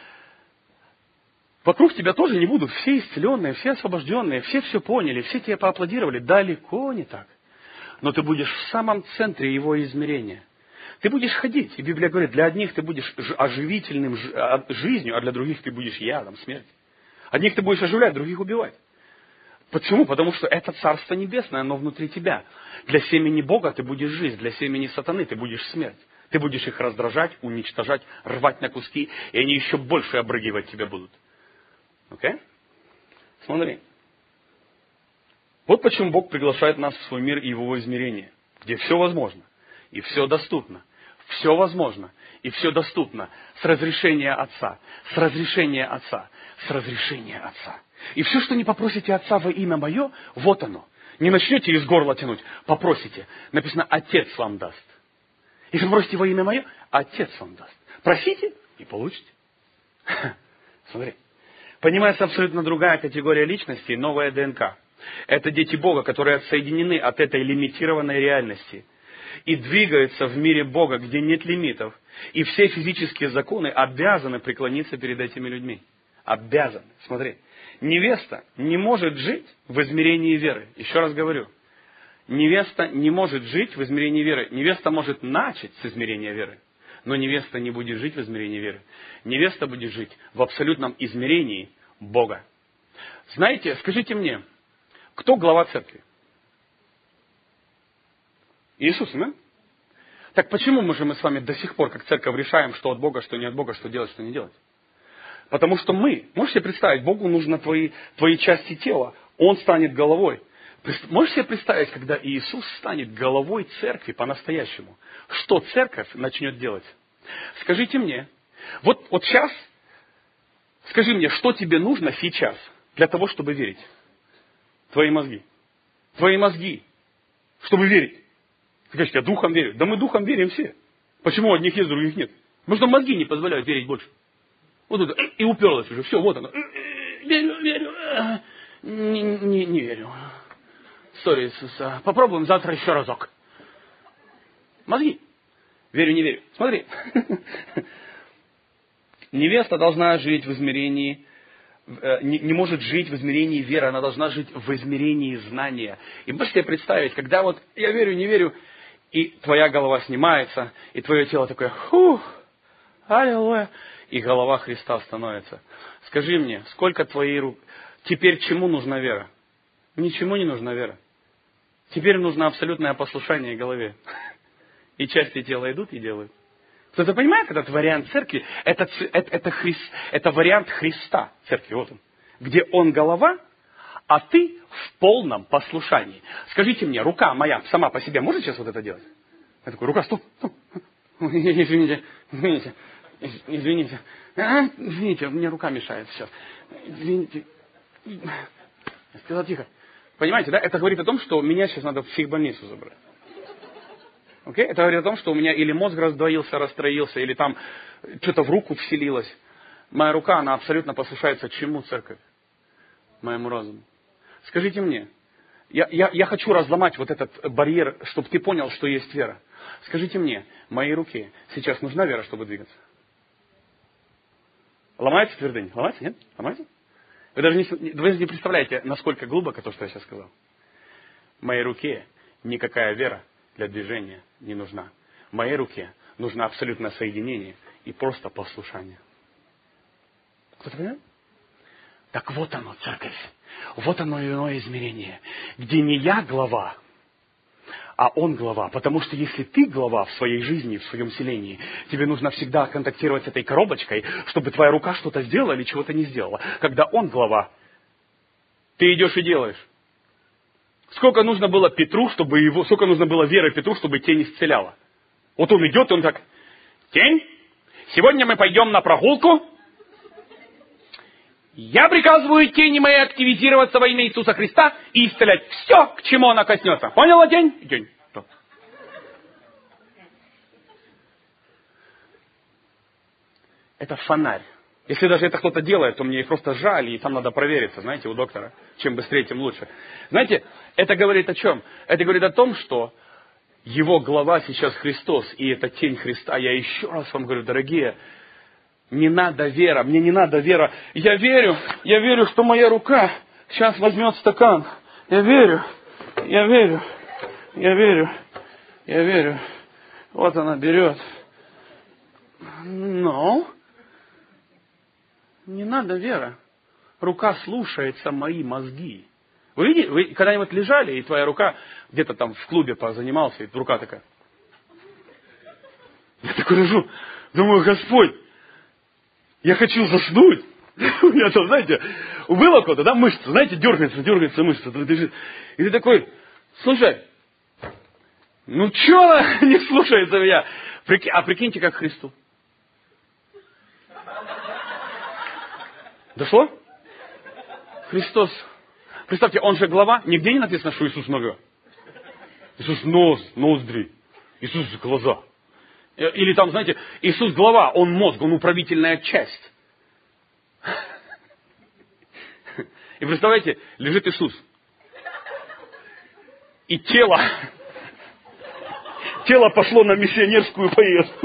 вокруг тебя тоже не будут все исцеленные, все освобожденные, все все поняли, все тебе поаплодировали. Далеко не так. Но ты будешь в самом центре Его измерения. Ты будешь ходить. И Библия говорит, для одних ты будешь оживительным жизнью, а для других ты будешь ядом, смерть. Одних ты будешь оживлять, других убивать. Почему? Потому что это Царство Небесное, оно внутри тебя. Для семени Бога ты будешь жизнь, для семени сатаны ты будешь смерть. Ты будешь их раздражать, уничтожать, рвать на куски, и они еще больше обрыгивать тебя будут. Окей? Смотри. Вот почему Бог приглашает нас в свой мир и в его измерение, где все возможно, и все доступно. Все возможно, и все доступно с разрешения Отца, с разрешения Отца, с разрешения Отца. И все, что не попросите Отца во имя Мое, вот оно. Не начнете из горла тянуть, попросите. Написано, Отец вам даст. Если попросите во имя Мое, Отец вам даст. Просите и получите. Смотри. Понимается абсолютно другая категория личности, новая ДНК. Это дети Бога, которые отсоединены от этой лимитированной реальности. И двигаются в мире Бога, где нет лимитов. И все физические законы обязаны преклониться перед этими людьми. Обязаны. Смотри. Невеста не может жить в измерении веры. Еще раз говорю. Невеста не может жить в измерении веры. Невеста может начать с измерения веры. Но невеста не будет жить в измерении веры. Невеста будет жить в абсолютном измерении Бога. Знаете, скажите мне, кто глава церкви? Иисус, да? Так почему мы же мы с вами до сих пор, как церковь, решаем, что от Бога, что не от Бога, что делать, что не делать? Потому что мы, можешь себе представить, Богу нужны твои, твои части тела, Он станет головой. Можешь себе представить, когда Иисус станет головой церкви по-настоящему, что церковь начнет делать? Скажите мне, вот, вот сейчас, скажи мне, что тебе нужно сейчас для того, чтобы верить? Твои мозги. Твои мозги, чтобы верить. Ты говоришь, я духом верю. Да мы духом верим все. Почему одних есть, других нет? Потому что мозги не позволяют верить больше. Вот это, и уперлось уже. Все, вот оно. Верю, верю. Не, не, не верю. Сори, Иисус. Попробуем завтра еще разок. Мозги. Верю, не верю. Смотри. Невеста должна жить в измерении, не, не может жить в измерении веры, она должна жить в измерении знания. И можете себе представить, когда вот я верю, не верю, и твоя голова снимается, и твое тело такое, фух, аллилуйя, и голова Христа становится. Скажи мне, сколько твоей рук... Теперь чему нужна вера? Ничему не нужна вера. Теперь нужно абсолютное послушание голове. И части тела идут и делают. Кто-то понимает этот вариант церкви? Это, это, это, Христ, это вариант Христа церкви, вот он. Где он голова, а ты в полном послушании. Скажите мне, рука моя сама по себе может сейчас вот это делать? Я такой, рука, стоп, стоп. Извините, извините, извините. А, извините, мне рука мешает сейчас. Извините. Я сказал тихо. Понимаете, да? Это говорит о том, что меня сейчас надо в психбольницу забрать. Окей? Это говорит о том, что у меня или мозг раздвоился, расстроился, или там что-то в руку вселилось. Моя рука, она абсолютно послушается чему, церковь? Моему разуму. Скажите мне, я, я, я хочу разломать вот этот барьер, чтобы ты понял, что есть вера. Скажите мне, моей руке сейчас нужна вера, чтобы двигаться? Ломается твердынь? Ломается? Нет? Ломается? Вы даже не, вы не представляете, насколько глубоко то, что я сейчас сказал. Моей руке никакая вера для движения не нужна. Моей руке нужно абсолютное соединение и просто послушание. Кто-то понимает? Так вот оно, церковь. Вот оно иное измерение, где не я глава, а он глава. Потому что если ты глава в своей жизни, в своем селении, тебе нужно всегда контактировать с этой коробочкой, чтобы твоя рука что-то сделала или чего-то не сделала. Когда он глава, ты идешь и делаешь. Сколько нужно было Петру, чтобы его, сколько нужно было веры Петру, чтобы тень исцеляла? Вот он идет, и он так: тень, сегодня мы пойдем на прогулку. Я приказываю тени моей активизироваться во имя Иисуса Христа и исцелять все, к чему она коснется. Поняла, тень? Тень. Это фонарь. Если даже это кто-то делает, то мне их просто жаль, и там надо провериться, знаете, у доктора. Чем быстрее, тем лучше. Знаете, это говорит о чем? Это говорит о том, что его глава сейчас Христос, и это тень Христа. Я еще раз вам говорю, дорогие, не надо вера, мне не надо вера. Я верю, я верю, что моя рука сейчас возьмет стакан. Я верю, я верю, я верю, я верю. Вот она берет. Но не надо вера. Рука слушается мои мозги. Вы видите, вы когда-нибудь лежали, и твоя рука где-то там в клубе позанимался, и рука такая. Я такой лежу, думаю, Господь, я хочу заснуть. У меня там, знаете, было кого-то, да, мышца, знаете, дергается, дергается мышца. И ты такой, слушай, ну что она не слушается меня? А прикиньте, как Христу. Дошло? Христос. Представьте, он же глава, нигде не написано, что Иисус нога. Иисус нос, ноздри. Иисус глаза. Или там, знаете, Иисус глава, он мозг, он управительная часть. И представляете, лежит Иисус. И тело, тело пошло на миссионерскую поездку.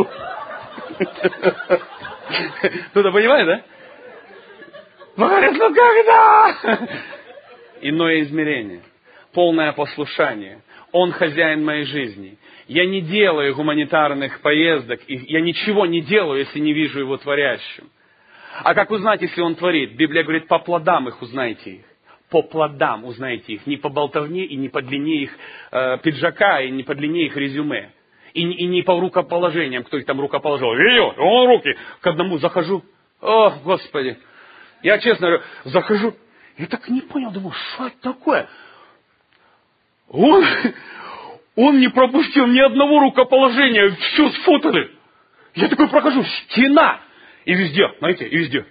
Кто-то понимает, да? Ну, говорит, ну когда? Иное измерение. Полное послушание. Он хозяин моей жизни. Я не делаю гуманитарных поездок, и я ничего не делаю, если не вижу его творящим. А как узнать, если он творит? Библия говорит, по плодам их узнаете их. По плодам узнаете их. Не по болтовне и не по длине их э, пиджака, и не по длине их резюме. И, и не по рукоположениям, кто их там рукоположил. Видел? Он руки. К одному захожу. О, Господи. Я, честно говорю, захожу. Я так не понял, думаю, что это такое? Он, он не пропустил ни одного рукоположения, все сфотали. Я такой прохожу, стена. И везде, знаете, и везде.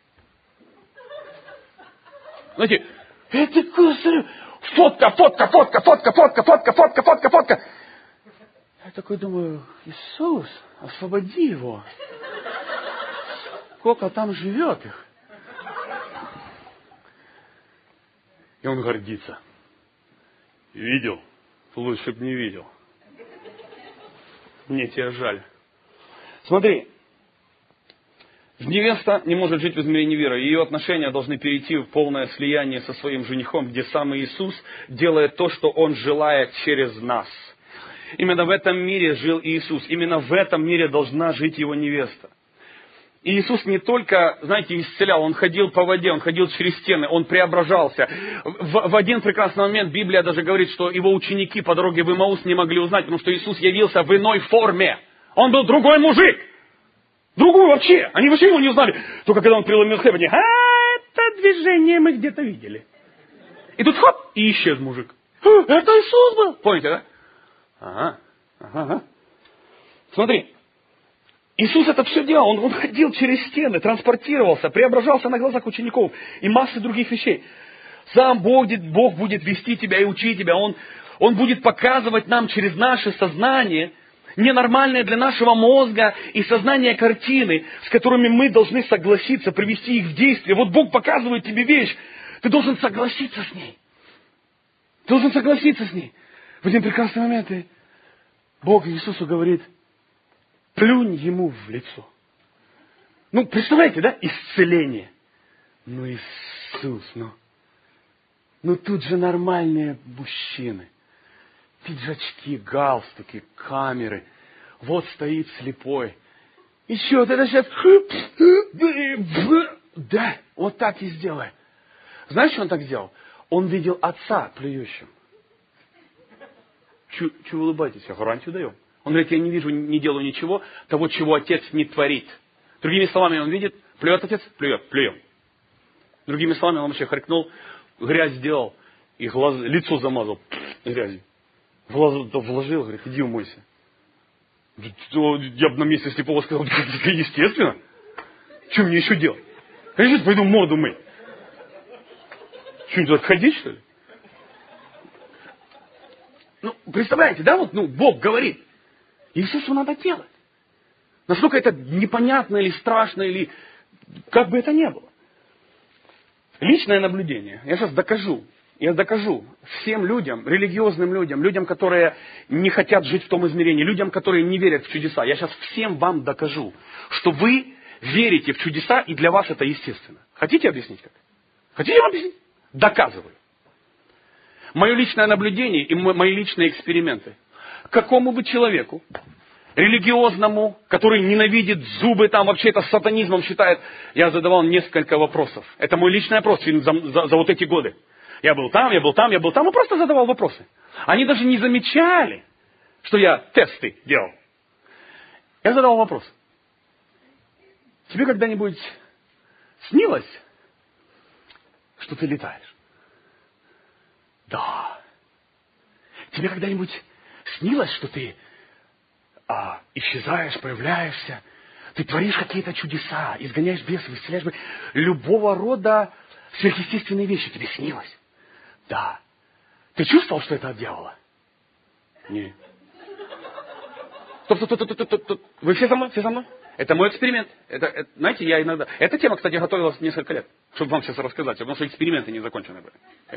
Знаете, я такой смотрю, фотка, фотка, фотка, фотка, фотка, фотка, фотка, фотка, фотка. Я такой думаю, Иисус, освободи его. Сколько там живет их. И он гордится. Видел? Лучше бы не видел. Мне тебя жаль. Смотри. Невеста не может жить в измерении веры. Ее отношения должны перейти в полное слияние со своим женихом, где сам Иисус делает то, что Он желает через нас. Именно в этом мире жил Иисус. Именно в этом мире должна жить Его невеста. И Иисус не только, знаете, исцелял, Он ходил по воде, Он ходил через стены, Он преображался. В, в один прекрасный момент Библия даже говорит, что Его ученики по дороге в Имаус не могли узнать, потому что Иисус явился в иной форме. Он был другой мужик. Другой вообще. Они вообще его не узнали. Только когда Он преломил хлеб, они, а, это движение мы где-то видели. И тут хоп, и исчез мужик. Это Иисус был. Помните, да? Ага, ага, ага. Смотри. Иисус это все делал, он, он ходил через стены, транспортировался, преображался на глазах учеников и массы других вещей. Сам Бог, Бог будет вести тебя и учить тебя. Он, Он будет показывать нам через наше сознание ненормальные для нашего мозга и сознания картины, с которыми мы должны согласиться, привести их в действие. Вот Бог показывает тебе вещь, ты должен согласиться с ней. Ты должен согласиться с ней. В один прекрасный момент и Бог Иисусу говорит, плюнь ему в лицо. Ну, представляете, да, исцеление. Ну, Иисус, ну, ну тут же нормальные мужчины. Пиджачки, галстуки, камеры. Вот стоит слепой. И что, ты это сейчас... Да, вот так и сделай. Знаешь, что он так сделал? Он видел отца плюющим. Чего вы улыбаетесь? Я гарантию даю. Он говорит, я не вижу, не делаю ничего, того, чего отец не творит. Другими словами, он видит, плюет отец, плюет, плюем. Другими словами, он вообще харкнул, грязь сделал, и глаз, лицо замазал грязью. В глаз вложил, говорит, иди умойся. Я бы на месте слепого сказал, естественно. Что мне еще делать? Конечно, пойду морду мыть. Что, туда ходить, что ли? Ну, представляете, да, вот, ну, Бог говорит, Иисусу надо делать. Насколько это непонятно или страшно, или как бы это ни было. Личное наблюдение. Я сейчас докажу. Я докажу всем людям, религиозным людям, людям, которые не хотят жить в том измерении, людям, которые не верят в чудеса. Я сейчас всем вам докажу, что вы верите в чудеса, и для вас это естественно. Хотите объяснить как? Хотите вам объяснить? Доказываю. Мое личное наблюдение и мои личные эксперименты. Какому бы человеку, религиозному, который ненавидит зубы, там вообще это сатанизмом считает, я задавал несколько вопросов. Это мой личный опрос за, за, за вот эти годы. Я был там, я был там, я был там, и просто задавал вопросы. Они даже не замечали, что я тесты делал. Я задавал вопрос. Тебе когда-нибудь снилось, что ты летаешь? Да. Тебе когда-нибудь снилось, что ты а, исчезаешь, появляешься, ты творишь какие-то чудеса, изгоняешь бесов, исцеляешь бесов, любого рода сверхъестественные вещи тебе снилось? Да. Ты чувствовал, что это от дьявола? Нет. Стоп, стоп, стоп, стоп, стоп, стоп. Вы все со мной? Все со мной? Это мой эксперимент. Это, это, знаете, я иногда... Эта тема, кстати, готовилась несколько лет, чтобы вам сейчас рассказать, потому что эксперименты не закончены были.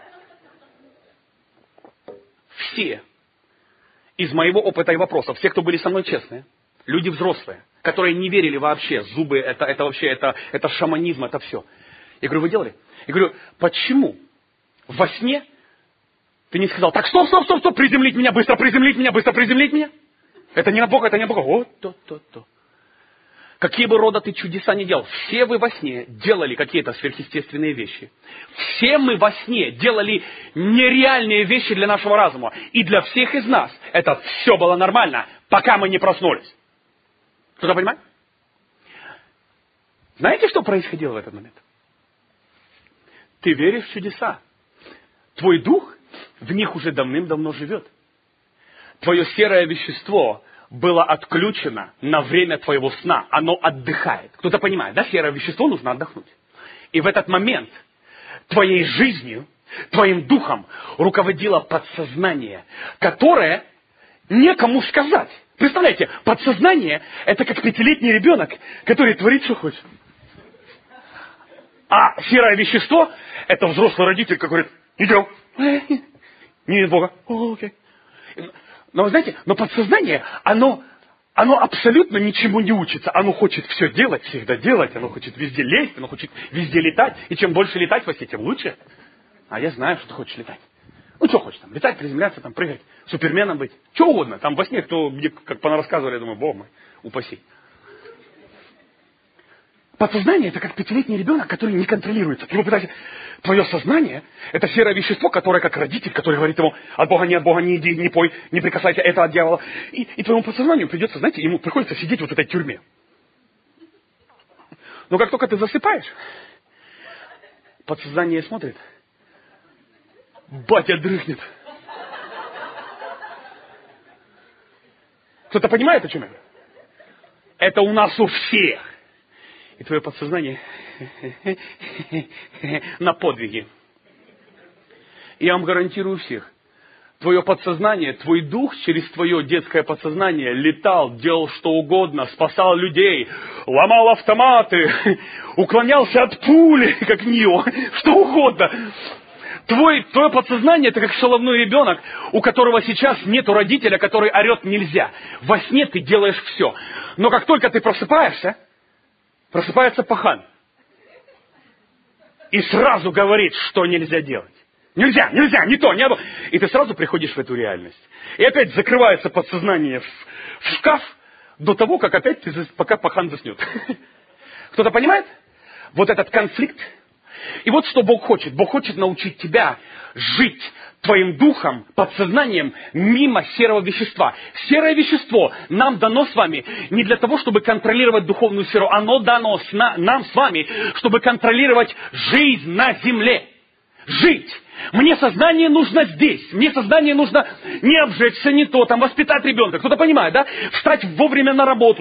Все из моего опыта и вопросов, все, кто были со мной честные, люди взрослые, которые не верили вообще, зубы, это, это вообще, это, это шаманизм, это все. Я говорю, вы делали? Я говорю, почему во сне ты не сказал, так, стоп, стоп, стоп, стоп, приземлить меня, быстро приземлить меня, быстро приземлить меня? Это не от Бога, это не от Бога. Вот то, то, то. Какие бы рода ты чудеса не делал, все вы во сне делали какие-то сверхъестественные вещи. Все мы во сне делали нереальные вещи для нашего разума. И для всех из нас это все было нормально, пока мы не проснулись. Кто-то понимает? Знаете, что происходило в этот момент? Ты веришь в чудеса. Твой дух в них уже давным-давно живет. Твое серое вещество было отключено на время твоего сна. Оно отдыхает. Кто-то понимает, да? Серое вещество нужно отдохнуть. И в этот момент твоей жизнью, твоим духом руководило подсознание, которое некому сказать. Представляете, подсознание – это как пятилетний ребенок, который творит, что хочет. А серое вещество – это взрослый родитель, который говорит, идем. Не от Бога. О, окей. Но вы знаете, но подсознание, оно, оно абсолютно ничему не учится. Оно хочет все делать, всегда делать. Оно хочет везде лезть, оно хочет везде летать. И чем больше летать во сне, тем лучше. А я знаю, что ты хочешь летать. Ну, что хочешь там, летать, приземляться, там, прыгать, суперменом быть. Что угодно. Там во сне, кто, мне, как понарассказывали, я думаю, Бог мой, упаси. Подсознание – это как пятилетний ребенок, который не контролируется. Ты его пытаешься... Твое сознание – это серое вещество, которое как родитель, который говорит ему, от Бога не от Бога, не иди, не пой, не прикасайся, это от дьявола. И, и твоему подсознанию придется, знаете, ему приходится сидеть вот в этой тюрьме. Но как только ты засыпаешь, подсознание смотрит, батя дрыхнет. Кто-то понимает, о чем я? Это у нас у всех. И твое подсознание на подвиги. И я вам гарантирую всех. Твое подсознание, твой дух через твое детское подсознание летал, делал что угодно, спасал людей, ломал автоматы, уклонялся от пули, как Нио, что угодно. Твой, твое подсознание — это как шаловной ребенок, у которого сейчас нету родителя, который орет нельзя. Во сне ты делаешь все. Но как только ты просыпаешься, просыпается пахан. И сразу говорит, что нельзя делать. Нельзя, нельзя, не то, не то. И ты сразу приходишь в эту реальность. И опять закрывается подсознание в, в шкаф до того, как опять ты, пока пахан заснет. Кто-то понимает? Вот этот конфликт. И вот что Бог хочет. Бог хочет научить тебя жить твоим духом, подсознанием мимо серого вещества. Серое вещество нам дано с вами не для того, чтобы контролировать духовную сферу. Оно дано с на, нам с вами, чтобы контролировать жизнь на земле. Жить. Мне сознание нужно здесь. Мне сознание нужно не обжечься, не то, там, воспитать ребенка. Кто-то понимает, да? Встать вовремя на работу.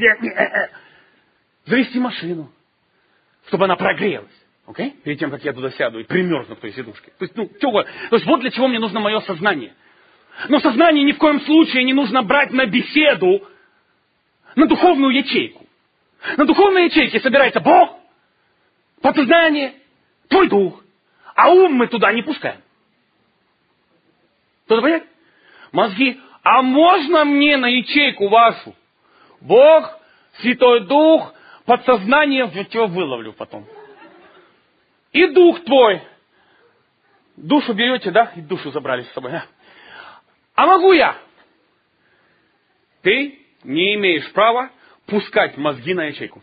Завести машину, чтобы она прогрелась. Okay? Перед тем, как я туда сяду и примерзну к той сидушке. То есть, ну, то есть, вот для чего мне нужно мое сознание. Но сознание ни в коем случае не нужно брать на беседу, на духовную ячейку. На духовной ячейке собирается Бог, подсознание, твой дух. А ум мы туда не пускаем. Кто-то понимает? Мозги. А можно мне на ячейку вашу? Бог, Святой Дух, подсознание, я тебя выловлю потом. И дух твой. Душу берете, да? И душу забрали с собой. Да? А могу я? Ты не имеешь права пускать мозги на ячейку.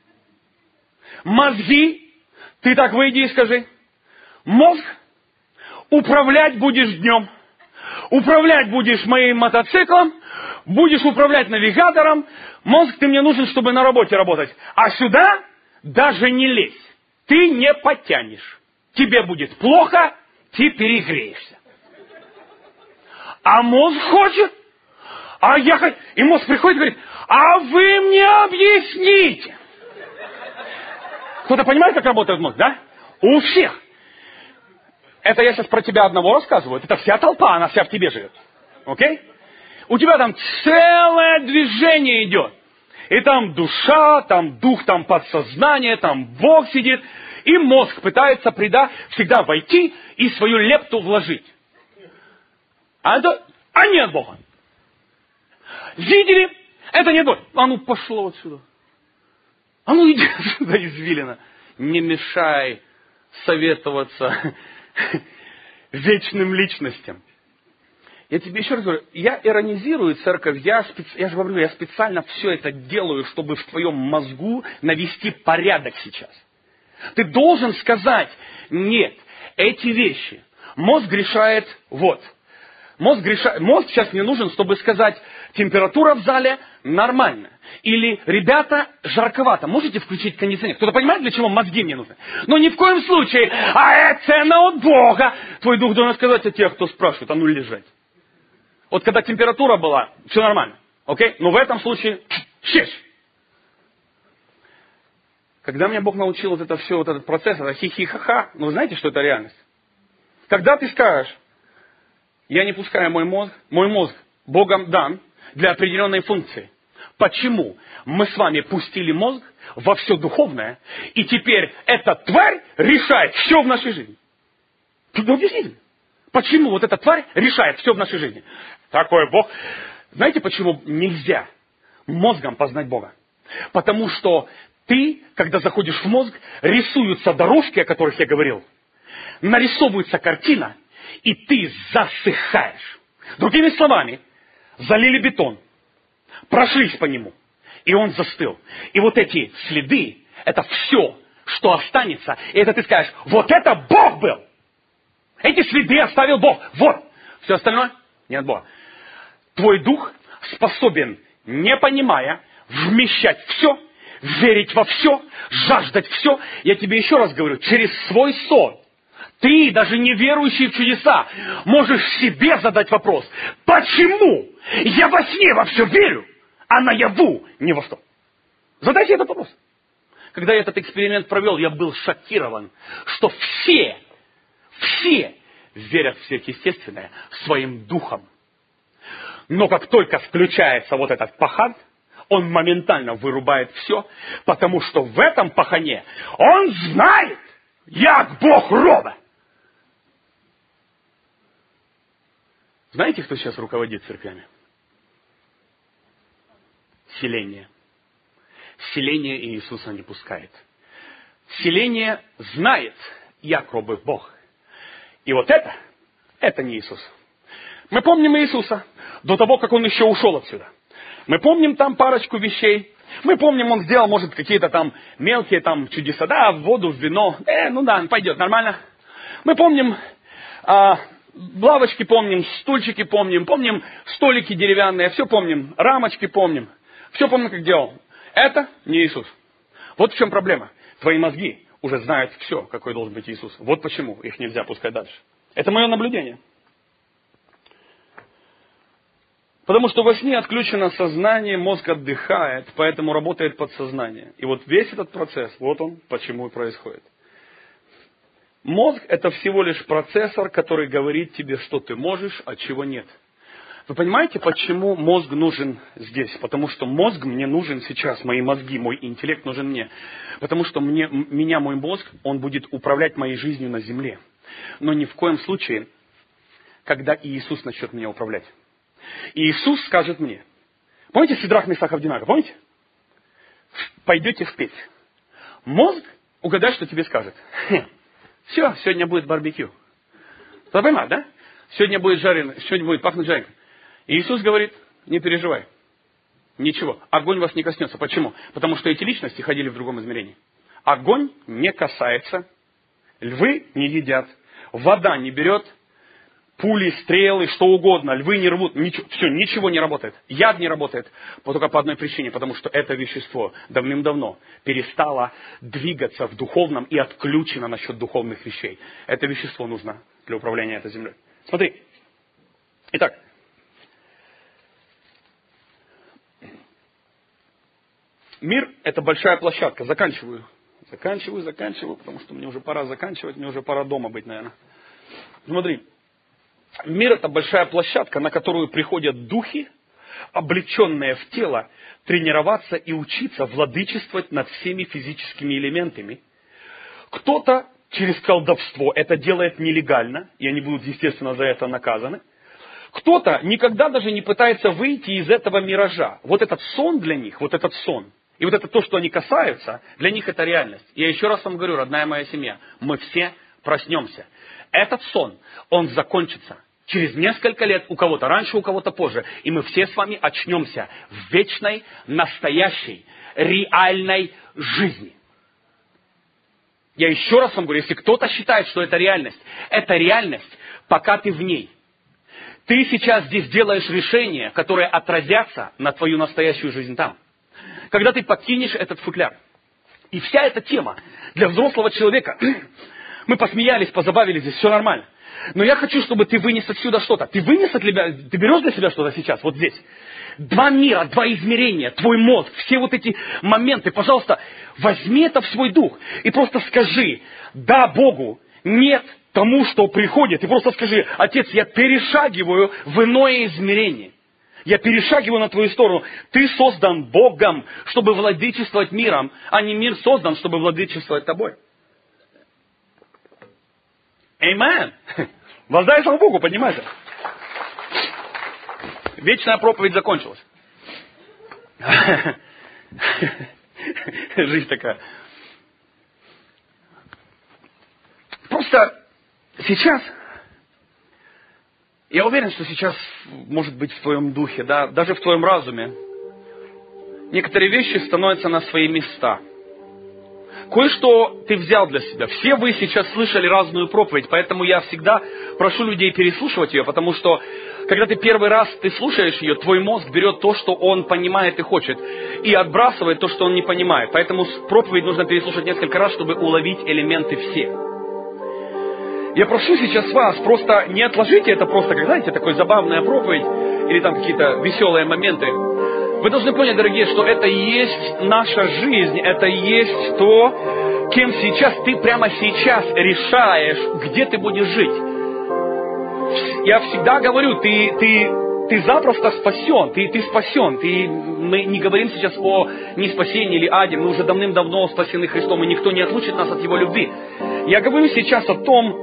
Мозги, ты так выйди и скажи. Мозг, управлять будешь днем. Управлять будешь моим мотоциклом. Будешь управлять навигатором. Мозг, ты мне нужен, чтобы на работе работать. А сюда даже не лезь. Ты не подтянешь. Тебе будет плохо, ты перегреешься. А мозг хочет. А я хочу. И мозг приходит и говорит, а вы мне объясните. Кто-то понимает, как работает мозг, да? У всех. Это я сейчас про тебя одного рассказываю. Это вся толпа, она вся в тебе живет. Окей? У тебя там целое движение идет. И там душа, там дух, там подсознание, там Бог сидит. И мозг пытается прида, всегда войти и свою лепту вложить. А это, а нет Бога. Видели? Это не Бог. А ну пошло отсюда. А ну иди отсюда, извилина. Не мешай советоваться вечным личностям. Я тебе еще раз говорю, я иронизирую церковь, я, специ... я же говорю, я специально все это делаю, чтобы в твоем мозгу навести порядок сейчас. Ты должен сказать, нет, эти вещи. Мозг решает, вот. Мозг, решает, мозг сейчас мне нужен, чтобы сказать, температура в зале нормальная. Или, ребята, жарковато, можете включить кондиционер? Кто-то понимает, для чего мозги мне нужны? Но ни в коем случае, а это цена от Бога. Твой дух должен сказать о тех, кто спрашивает, а ну лежать. Вот когда температура была, все нормально. Окей? Но в этом случае, щечь. Когда меня Бог научил вот это все, вот этот процесс, это хи-хи-ха-ха, ну вы знаете, что это реальность? Когда ты скажешь, я не пускаю мой мозг, мой мозг Богом дан для определенной функции. Почему мы с вами пустили мозг во все духовное, и теперь эта тварь решает все в нашей жизни? Ну, объясните. Почему вот эта тварь решает все в нашей жизни? Такой Бог. Знаете, почему нельзя мозгом познать Бога? Потому что ты, когда заходишь в мозг, рисуются дорожки, о которых я говорил, нарисовывается картина, и ты засыхаешь. Другими словами, залили бетон, прошлись по нему, и он застыл. И вот эти следы, это все, что останется, и это ты скажешь, вот это Бог был. Эти следы оставил Бог. Вот. Все остальное нет Бога. Твой дух способен, не понимая, вмещать все, верить во все, жаждать все. Я тебе еще раз говорю, через свой сон. Ты, даже не верующий в чудеса, можешь себе задать вопрос. Почему я во сне во все верю, а наяву ни во что? Задайте этот вопрос. Когда я этот эксперимент провел, я был шокирован, что все, все верят в сверхъестественное своим духом. Но как только включается вот этот пахан, он моментально вырубает все, потому что в этом пахане он знает, як Бог роба. Знаете, кто сейчас руководит церквями? Селение. Селение Иисуса не пускает. Селение знает, як робив Бог. И вот это, это не Иисус. Мы помним Иисуса до того, как Он еще ушел отсюда. Мы помним там парочку вещей. Мы помним, Он сделал, может, какие-то там мелкие там чудеса. Да, в воду, в вино. Э, ну да, пойдет, нормально. Мы помним, а, лавочки помним, стульчики помним, помним столики деревянные, все помним, рамочки помним. Все помним, как делал. Это не Иисус. Вот в чем проблема. Твои мозги уже знают все, какой должен быть Иисус. Вот почему их нельзя пускать дальше. Это мое наблюдение. Потому что во сне отключено сознание, мозг отдыхает, поэтому работает подсознание. И вот весь этот процесс, вот он, почему и происходит. Мозг – это всего лишь процессор, который говорит тебе, что ты можешь, а чего нет. Вы понимаете, почему мозг нужен здесь? Потому что мозг мне нужен сейчас, мои мозги, мой интеллект нужен мне. Потому что мне, меня мой мозг, он будет управлять моей жизнью на земле. Но ни в коем случае, когда Иисус начнет меня управлять. И Иисус скажет мне, помните Сидрах, Месах, Авденаго, помните? Пойдете впеть. Мозг, угадай, что тебе скажет. Все, сегодня будет барбекю. Ты понимаешь, да? Сегодня будет жареный, сегодня будет пахнуть жареным. И Иисус говорит, не переживай. Ничего, огонь вас не коснется. Почему? Потому что эти личности ходили в другом измерении. Огонь не касается, львы не едят, вода не берет, пули, стрелы, что угодно, львы не рвут, ничего, все, ничего не работает. Яд не работает, только по одной причине, потому что это вещество давным-давно перестало двигаться в духовном и отключено насчет духовных вещей. Это вещество нужно для управления этой землей. Смотри. Итак. Мир – это большая площадка. Заканчиваю. Заканчиваю, заканчиваю, потому что мне уже пора заканчивать, мне уже пора дома быть, наверное. Смотри. Мир – это большая площадка, на которую приходят духи, облеченные в тело, тренироваться и учиться владычествовать над всеми физическими элементами. Кто-то через колдовство это делает нелегально, и они будут, естественно, за это наказаны. Кто-то никогда даже не пытается выйти из этого миража. Вот этот сон для них, вот этот сон, и вот это то, что они касаются, для них это реальность. Я еще раз вам говорю, родная моя семья, мы все проснемся. Этот сон, он закончится через несколько лет, у кого-то раньше, у кого-то позже. И мы все с вами очнемся в вечной, настоящей, реальной жизни. Я еще раз вам говорю, если кто-то считает, что это реальность, это реальность, пока ты в ней. Ты сейчас здесь делаешь решения, которые отразятся на твою настоящую жизнь там. Когда ты покинешь этот футляр. И вся эта тема для взрослого человека, мы посмеялись, позабавились, здесь все нормально. Но я хочу, чтобы ты вынес отсюда что-то. Ты вынес от себя, ты берешь для себя что-то сейчас, вот здесь. Два мира, два измерения, твой мозг, все вот эти моменты, пожалуйста, возьми это в свой дух и просто скажи, да Богу, нет тому, что приходит. И просто скажи, Отец, я перешагиваю в иное измерение. Я перешагиваю на твою сторону. Ты создан Богом, чтобы владычествовать миром, а не мир создан, чтобы владычествовать тобой. Аминь. Воздай слава Богу, понимаете? Вечная проповедь закончилась. Жизнь такая. Просто сейчас, я уверен, что сейчас, может быть, в твоем духе, да, даже в твоем разуме, некоторые вещи становятся на свои места. Кое-что ты взял для себя. Все вы сейчас слышали разную проповедь, поэтому я всегда прошу людей переслушивать ее, потому что, когда ты первый раз ты слушаешь ее, твой мозг берет то, что он понимает и хочет, и отбрасывает то, что он не понимает. Поэтому проповедь нужно переслушать несколько раз, чтобы уловить элементы все. Я прошу сейчас вас, просто не отложите это просто, как, знаете, такой забавная проповедь, или там какие-то веселые моменты. Вы должны понять, дорогие, что это и есть наша жизнь, это и есть то, кем сейчас ты прямо сейчас решаешь, где ты будешь жить. я всегда говорю, ты, ты, ты запросто спасен, ты, ты спасен. Ты, мы не говорим сейчас о не спасении или аде, мы уже давным-давно спасены Христом, и никто не отлучит нас от Его любви. Я говорю сейчас о том,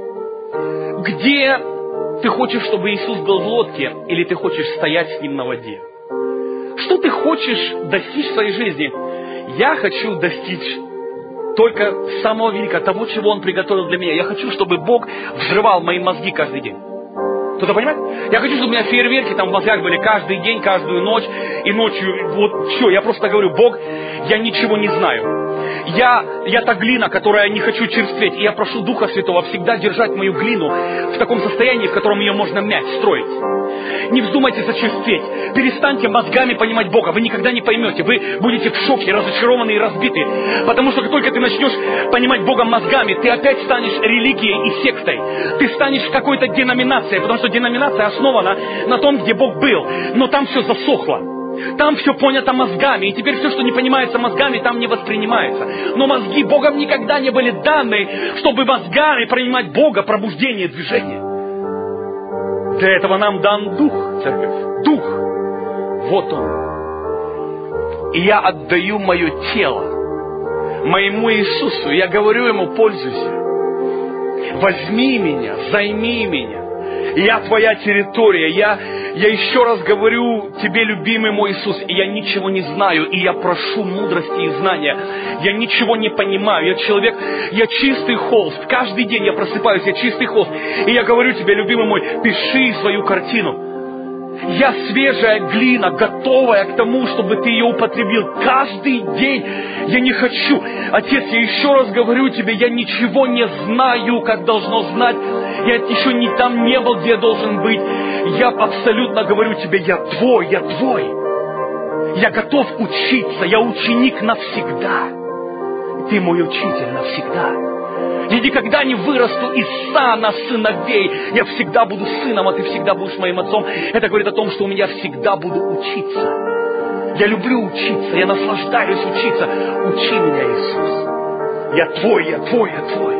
где ты хочешь, чтобы Иисус был в лодке, или ты хочешь стоять с Ним на воде. Что ты хочешь достичь в своей жизни? Я хочу достичь только самого великого, того, чего Он приготовил для меня. Я хочу, чтобы Бог взрывал мои мозги каждый день. Кто-то понимает? Я хочу, чтобы у меня фейерверки там в мозгах были каждый день, каждую ночь, и ночью, вот все. Я просто говорю, Бог, я ничего не знаю. Я, я та глина, которая не хочу черстветь. И я прошу Духа Святого всегда держать мою глину в таком состоянии, в котором ее можно мять, строить. Не вздумайте зачерстветь. Перестаньте мозгами понимать Бога. Вы никогда не поймете. Вы будете в шоке, разочарованы и разбиты. Потому что как только ты начнешь понимать Бога мозгами, ты опять станешь религией и сектой. Ты станешь какой-то деноминацией, потому что деноминация основана на том, где Бог был. Но там все засохло. Там все понято мозгами, и теперь все, что не понимается мозгами, там не воспринимается. Но мозги Богом никогда не были даны, чтобы мозгами принимать Бога, пробуждение, движение. Для этого нам дан Дух, церковь. Дух. Вот Он. И я отдаю мое тело моему Иисусу. Я говорю Ему, пользуйся. Возьми меня, займи меня. Я твоя территория. Я, я еще раз говорю тебе, любимый мой Иисус, и я ничего не знаю, и я прошу мудрости и знания. Я ничего не понимаю. Я человек, я чистый холст. Каждый день я просыпаюсь, я чистый холст. И я говорю тебе, любимый мой, пиши свою картину. Я свежая глина, готовая к тому, чтобы ты ее употребил каждый день. Я не хочу. Отец, я еще раз говорю тебе, я ничего не знаю, как должно знать. Я еще не там не был, где я должен быть. Я абсолютно говорю тебе, я твой, я твой. Я готов учиться, я ученик навсегда. Ты мой учитель навсегда. Я никогда не вырасту из сана сыновей. Я всегда буду сыном, а ты всегда будешь моим отцом. Это говорит о том, что у меня всегда буду учиться. Я люблю учиться, я наслаждаюсь учиться. Учи меня, Иисус. Я твой, я твой, я твой.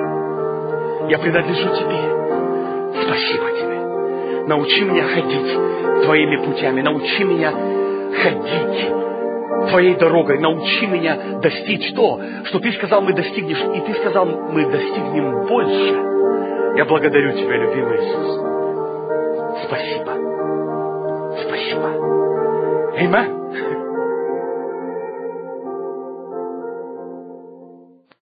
Я принадлежу тебе. Спасибо тебе. Научи меня ходить твоими путями. Научи меня ходить твоей дорогой. Научи меня достичь то, что ты сказал, мы достигнешь. И ты сказал, мы достигнем больше. Я благодарю тебя, любимый Иисус. Спасибо. Спасибо. Аминь.